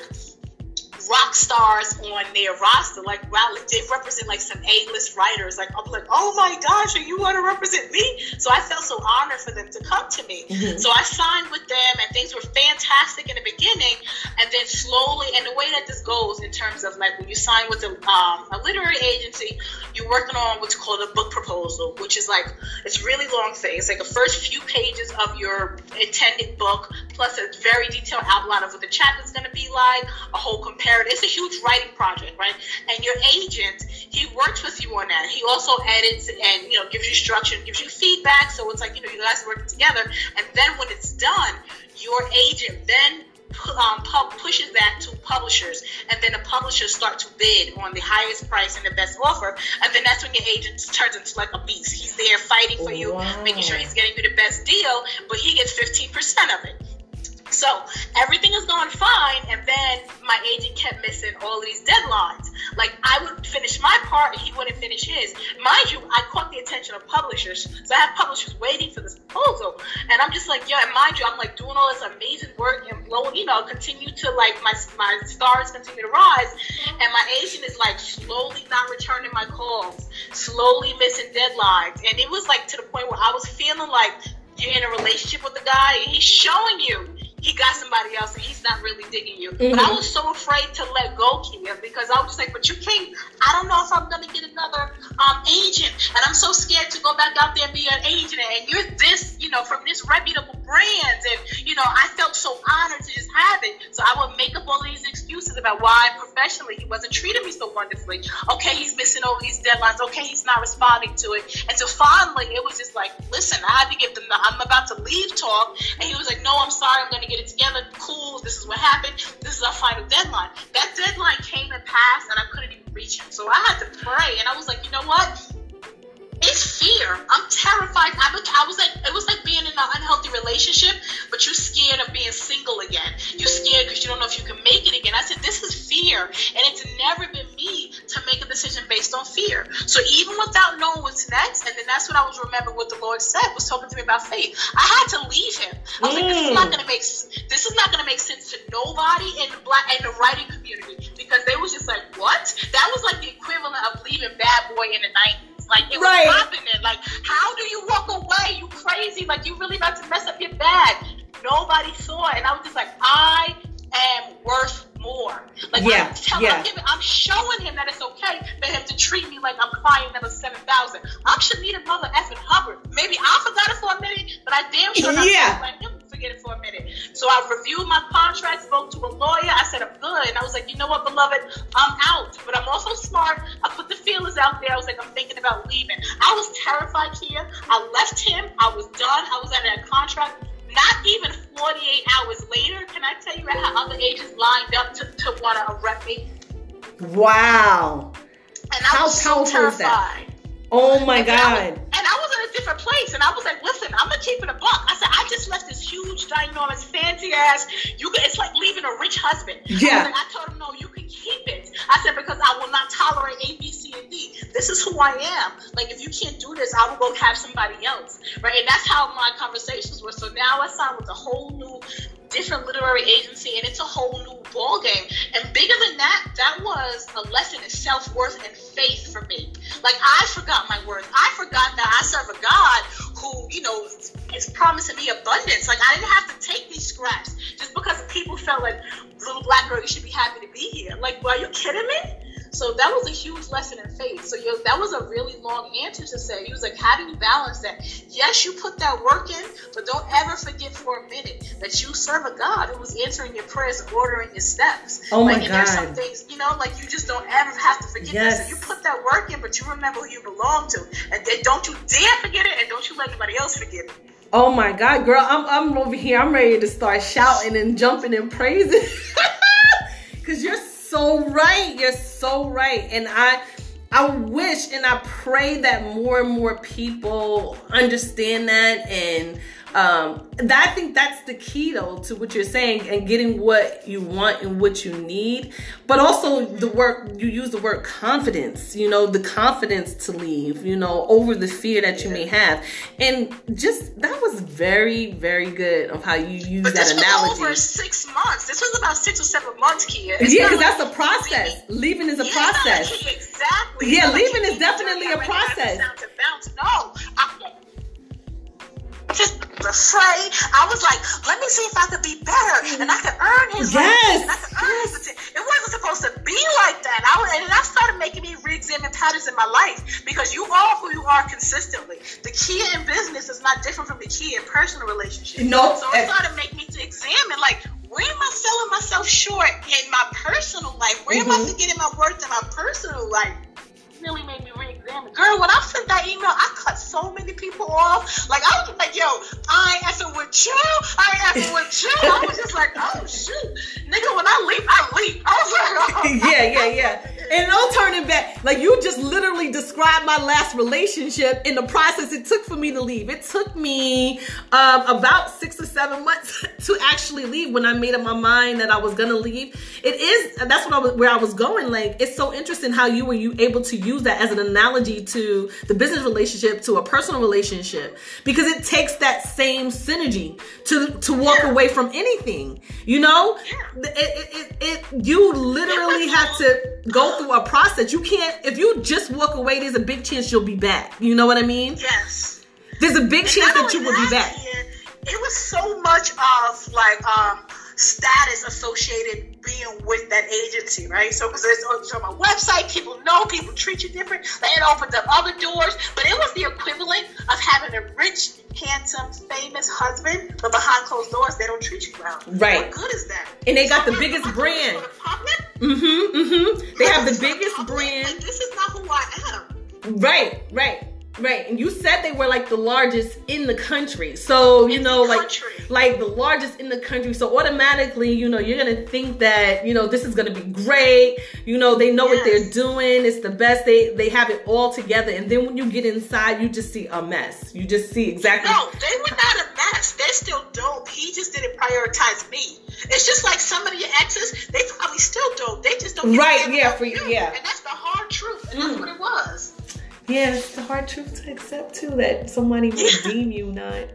rock stars on their roster, like wow, they represent like some A-list writers. Like I'm like, oh my gosh, you want to represent me? So I felt so honored for them to come to me. Mm-hmm. So I signed with them, and things were fantastic in the beginning, and then slowly, and the way that this goes in terms of like when you sign with a, um, a literary agency, you're working on what's called a book proposal, which is like it's really long thing. It's like the first few pages of your intended book, plus a very detailed outline of what the chapter's going to be like, a whole comparison. It's a huge writing project, right? And your agent, he works with you on that. He also edits and, you know, gives you structure, gives you feedback. So it's like, you know, you guys are working together. And then when it's done, your agent then um, pu- pushes that to publishers. And then the publishers start to bid on the highest price and the best offer. And then that's when your agent turns into like a beast. He's there fighting for you, wow. making sure he's getting you the best deal, but he gets fifteen percent of it. So everything is going fine, and then my agent kept missing all of these deadlines. Like I would finish my part and he wouldn't finish his. Mind you, I caught the attention of publishers. So I have publishers waiting for this proposal. And I'm just like, yeah, and mind you, I'm like doing all this amazing work and blowing, you know, continue to like my my stars continue to rise. And my agent is like slowly not returning my calls, slowly missing deadlines. And it was like to the point where I was feeling like you're in a relationship with the guy and he's showing you he got somebody else and he's not really digging you. Mm-hmm. But I was so afraid to let go, Kia, because I was just like, but you can't, I don't know if I'm going to get another um, agent. And I'm so scared to go back out there and be an agent. And you're this, you know, from this reputable brand. And, you know, I felt so honored to just have it. So I would make up all these excuses about why professionally he wasn't treating me so wonderfully. Okay, he's missing over these deadlines. Okay, he's not responding to it. And so finally, it was just like, listen, I had to give them the I'm about to leave talk. And he was like, no, I'm sorry, I'm going to get it together. Cool, this is what happened. This is our final deadline. That deadline came and passed, and I couldn't even reach him. So I had to pray, and I was like, you know what? It's fear. I'm terrified. I, I was like, it was like being in an unhealthy relationship, but you're scared of being single again. You're scared because you don't know if you can make it again. I said, this is fear, and it's never been me to make a decision based on fear. So even without knowing what's next, and then that's what I was remembering what the Lord said was talking to me about faith. I had to leave him. I was mm. like, this is not gonna make this is not gonna make sense to nobody in the black and the writing community, because they was just like, what? That was like the equivalent of leaving Bad Boy in the nineties. Like, it was right. happening. Like, how do you walk away? You crazy. Like, you really about to mess up your bag. Nobody saw it. And I was just like, I am worth more. Like, yeah. I'm, telling, yeah. I'm, giving, I'm showing him that it's okay for him to treat me like I'm crying number seven thousand. I'm Shanita Mother effing Hubbard. Maybe I forgot it for a minute, but I damn sure not yeah. let him forget it for a minute. So I reviewed my contract, spoke to a lawyer. I said, I'm good. And I was like, you know what, beloved? I'm out. But I'm also smart. I put the feelers out there. I was like, I'm thinking about leaving. I was terrified here. I left him. I was done. I was out of that contract. Not even forty-eight hours later, can I tell you, I had other agents lined up to, to want to arrest me. Wow. And I How was so terrified. Oh my and God. I was, and I was in a different place. And I was like, listen, I'm gonna keep it a buck. I said, I just left this huge, ginormous, fancy ass. You can, it's like leaving a rich husband. Yeah. I, like, I told him, no, you can keep it. I said, because I will not tolerate A, B, C, and D. This is who I am. Like, if you can't do this, I will go have somebody else, right? And that's how my conversations were. So now I signed with a whole new, different literary agency, and it's a whole new ball game. And bigger than that, that was a lesson in self-worth and faith for me. Like, I forgot my worth. I forgot that I serve a God who, you know, is promising me abundance. Like, I didn't have to take these scraps just because people felt like, little black girl, you should be happy to be here. Like, are you kidding me? So that was a huge lesson in faith. So you know, that was a really long answer to say. He was like, how do you balance that? Yes, you put that work in, but don't ever forget for a minute that you serve a God who was answering your prayers and ordering your steps. Oh my like, and God. there's some things, you know, like you just don't ever have to forget Yes. that. So you put that work in, but you remember who you belong to. And then don't you dare forget it, and don't you let anybody else forget it. Oh my God, girl, I'm I'm over here. I'm ready to start shouting and jumping and praising. Because you're so right. You're so right. And I I wish and I pray that more and more people understand that. And um, that, I think that's the key, though, to what you're saying and getting what you want and what you need. But also the work, you use the word confidence, you know, the confidence to leave, you know, over the fear that you may have. And just, that was very, very good of how you use but that this analogy. was over six months. This was about six or seven months, Kia. It's Yeah, because not that's like a process. Leaving is a Yeah, process. like, exactly. Yeah, It's not like leaving you is leave definitely your a career and process. have to bounce. No, I just afraid. I was like, let me see if I could be better, and I could earn his Yes, life, and I could earn his attention. It wasn't supposed to be like that. I was, and that started making me re-examine patterns in my life, because you are who you are consistently. The key in business is not different from the key in personal relationships. No, So it started making me to examine, like, where am I selling myself short in my personal life? Where Mm-hmm. am I forgetting my worth in my personal life? Really made me re-examine. Girl, when I sent that email, I cut so many people off. Like, I was like, yo, I ain't effing with you. I ain't effing with you. I was just like, oh, shoot. Nigga, when I leave, I leave. I was like, oh. Yeah, yeah, yeah. And no turning back. Like, you just literally described my last relationship in the process it took for me to leave. It took me um, about six or seven months to actually leave when I made up my mind that I was going to leave. It is, that's what I was, where I was going. Like, it's so interesting how you were you able to use that as an analogy to the business relationship, to a personal relationship, because it takes that same synergy to, to walk Yeah. away from anything, you know? Yeah. It, it, it, it, you literally have to go through a process. You can't, if you just walk away, there's a big chance you'll be back. You know what I mean? Yes. There's a big And chance not that you only will be that, back. Kia, it was so much of, like, um, status associated being with that agency, right? So, because it's on my website, people know, people treat you different. Like, it opened up other doors, but it was the equivalent of having a rich, handsome, famous husband, but behind closed doors, they don't treat you well. Right. What good is that? And they got the So, biggest I'm brand. for the public? Mm-hmm, mm-hmm. They have the For biggest public? brand. Like, this is not who I am. Right, right, right. And you said they were like the largest in the country. So, you In know, the like, country. like the largest in the country. So automatically, you know, you're going to think that, you know, this is going to be great. You know, they know what they're Yes. doing. It's the best. They, they have it all together. And then when you get inside, you just see a mess. You just see exactly. No, they were not a mess. They're still dope. He just didn't prioritize me. It's just like some of your exes, they probably still dope. They just don't. Right, give a yeah, damn for- about you. yeah. And that's the hard truth. And Mm. that's what it was. Yeah, it's the hard truth to accept too, that somebody will deem you not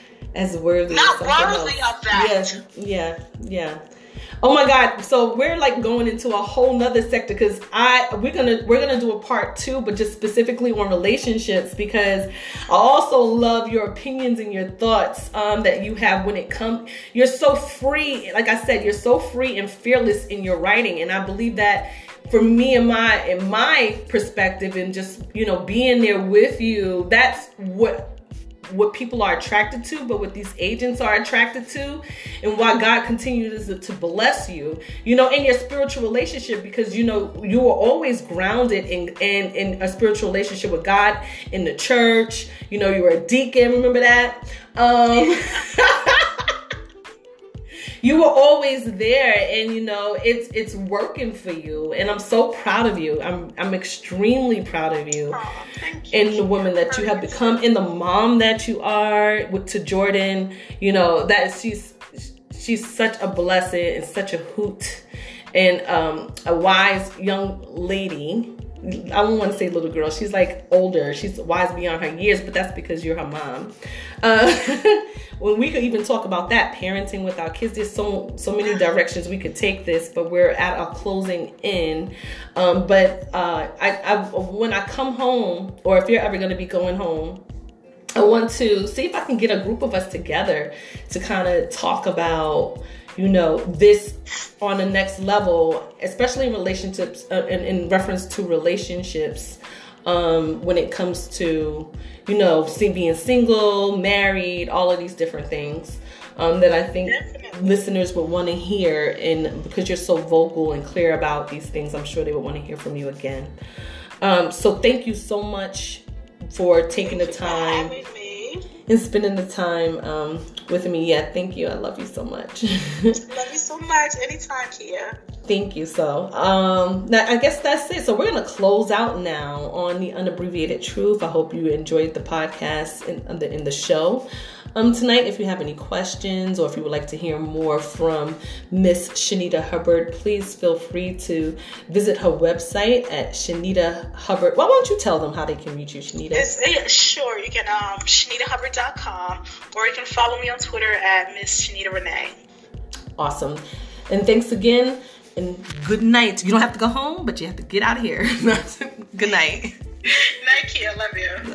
as worthy. Not of something worthy else. of that. Yes, yeah, yeah. Oh my God! So we're like going into a whole nother sector, because I we're gonna we're gonna do a part two, but just specifically on relationships, because I also love your opinions and your thoughts um, that you have when it comes. You're so free, like I said, you're so free and fearless in your writing, and I believe that. For me and my in my perspective, and just, you know, being there with you, that's what what people are attracted to, but what these agents are attracted to, and why God continues to bless you, you know, in your spiritual relationship, because, you know, you are always grounded in, in, in a spiritual relationship with God, in the church, you know, you were a deacon, remember that? Um, you were always there, and you know it's it's working for you, and I'm so proud of you. I'm I'm extremely proud of you, oh, thank you. and the woman that you have become, and the mom that you are with, to Jordan. You know that she's she's such a blessing and such a hoot, and um, a wise young lady. I don't want to say little girl. She's like older. She's wise beyond her years, but that's because you're her mom. Uh, when we could even talk about that, parenting with our kids, there's so so many directions we could take this, but we're at our closing in. Um, but uh, I, I, when I come home, or if you're ever going to be going home, I want to see if I can get a group of us together to kind of talk about, you know, this on the next level, especially in relationships, uh, in, in reference to relationships, um, when it comes to, you know, see, being single, married, all of these different things um, that I think Definitely. listeners would want to hear. And because you're so vocal and clear about these things, I'm sure they would want to hear from you again. Um, so thank you so much for taking thank the time. And spending the time um, with me. Yeah, thank you. I love you so much. Love you so much. Anytime, Kia. Thank you. So, um, now I guess that's it. So we're going to close out now on the Unabbreviated Truth. I hope you enjoyed the podcast in the, in the show. Um, tonight, if you have any questions or if you would like to hear more from Miss Shanita Hubbard, please feel free to visit her website at Shanita Hubbard. Well, why don't you tell them how they can reach you, Shanita? It's, yeah, sure. You can um, Shanita Hubbard dot com, or you can follow me on Twitter at Miss Shanita Renee. Awesome. And thanks again, and good night. You don't have to go home, but you have to get out of here. Good night. Night, Kia. Love you.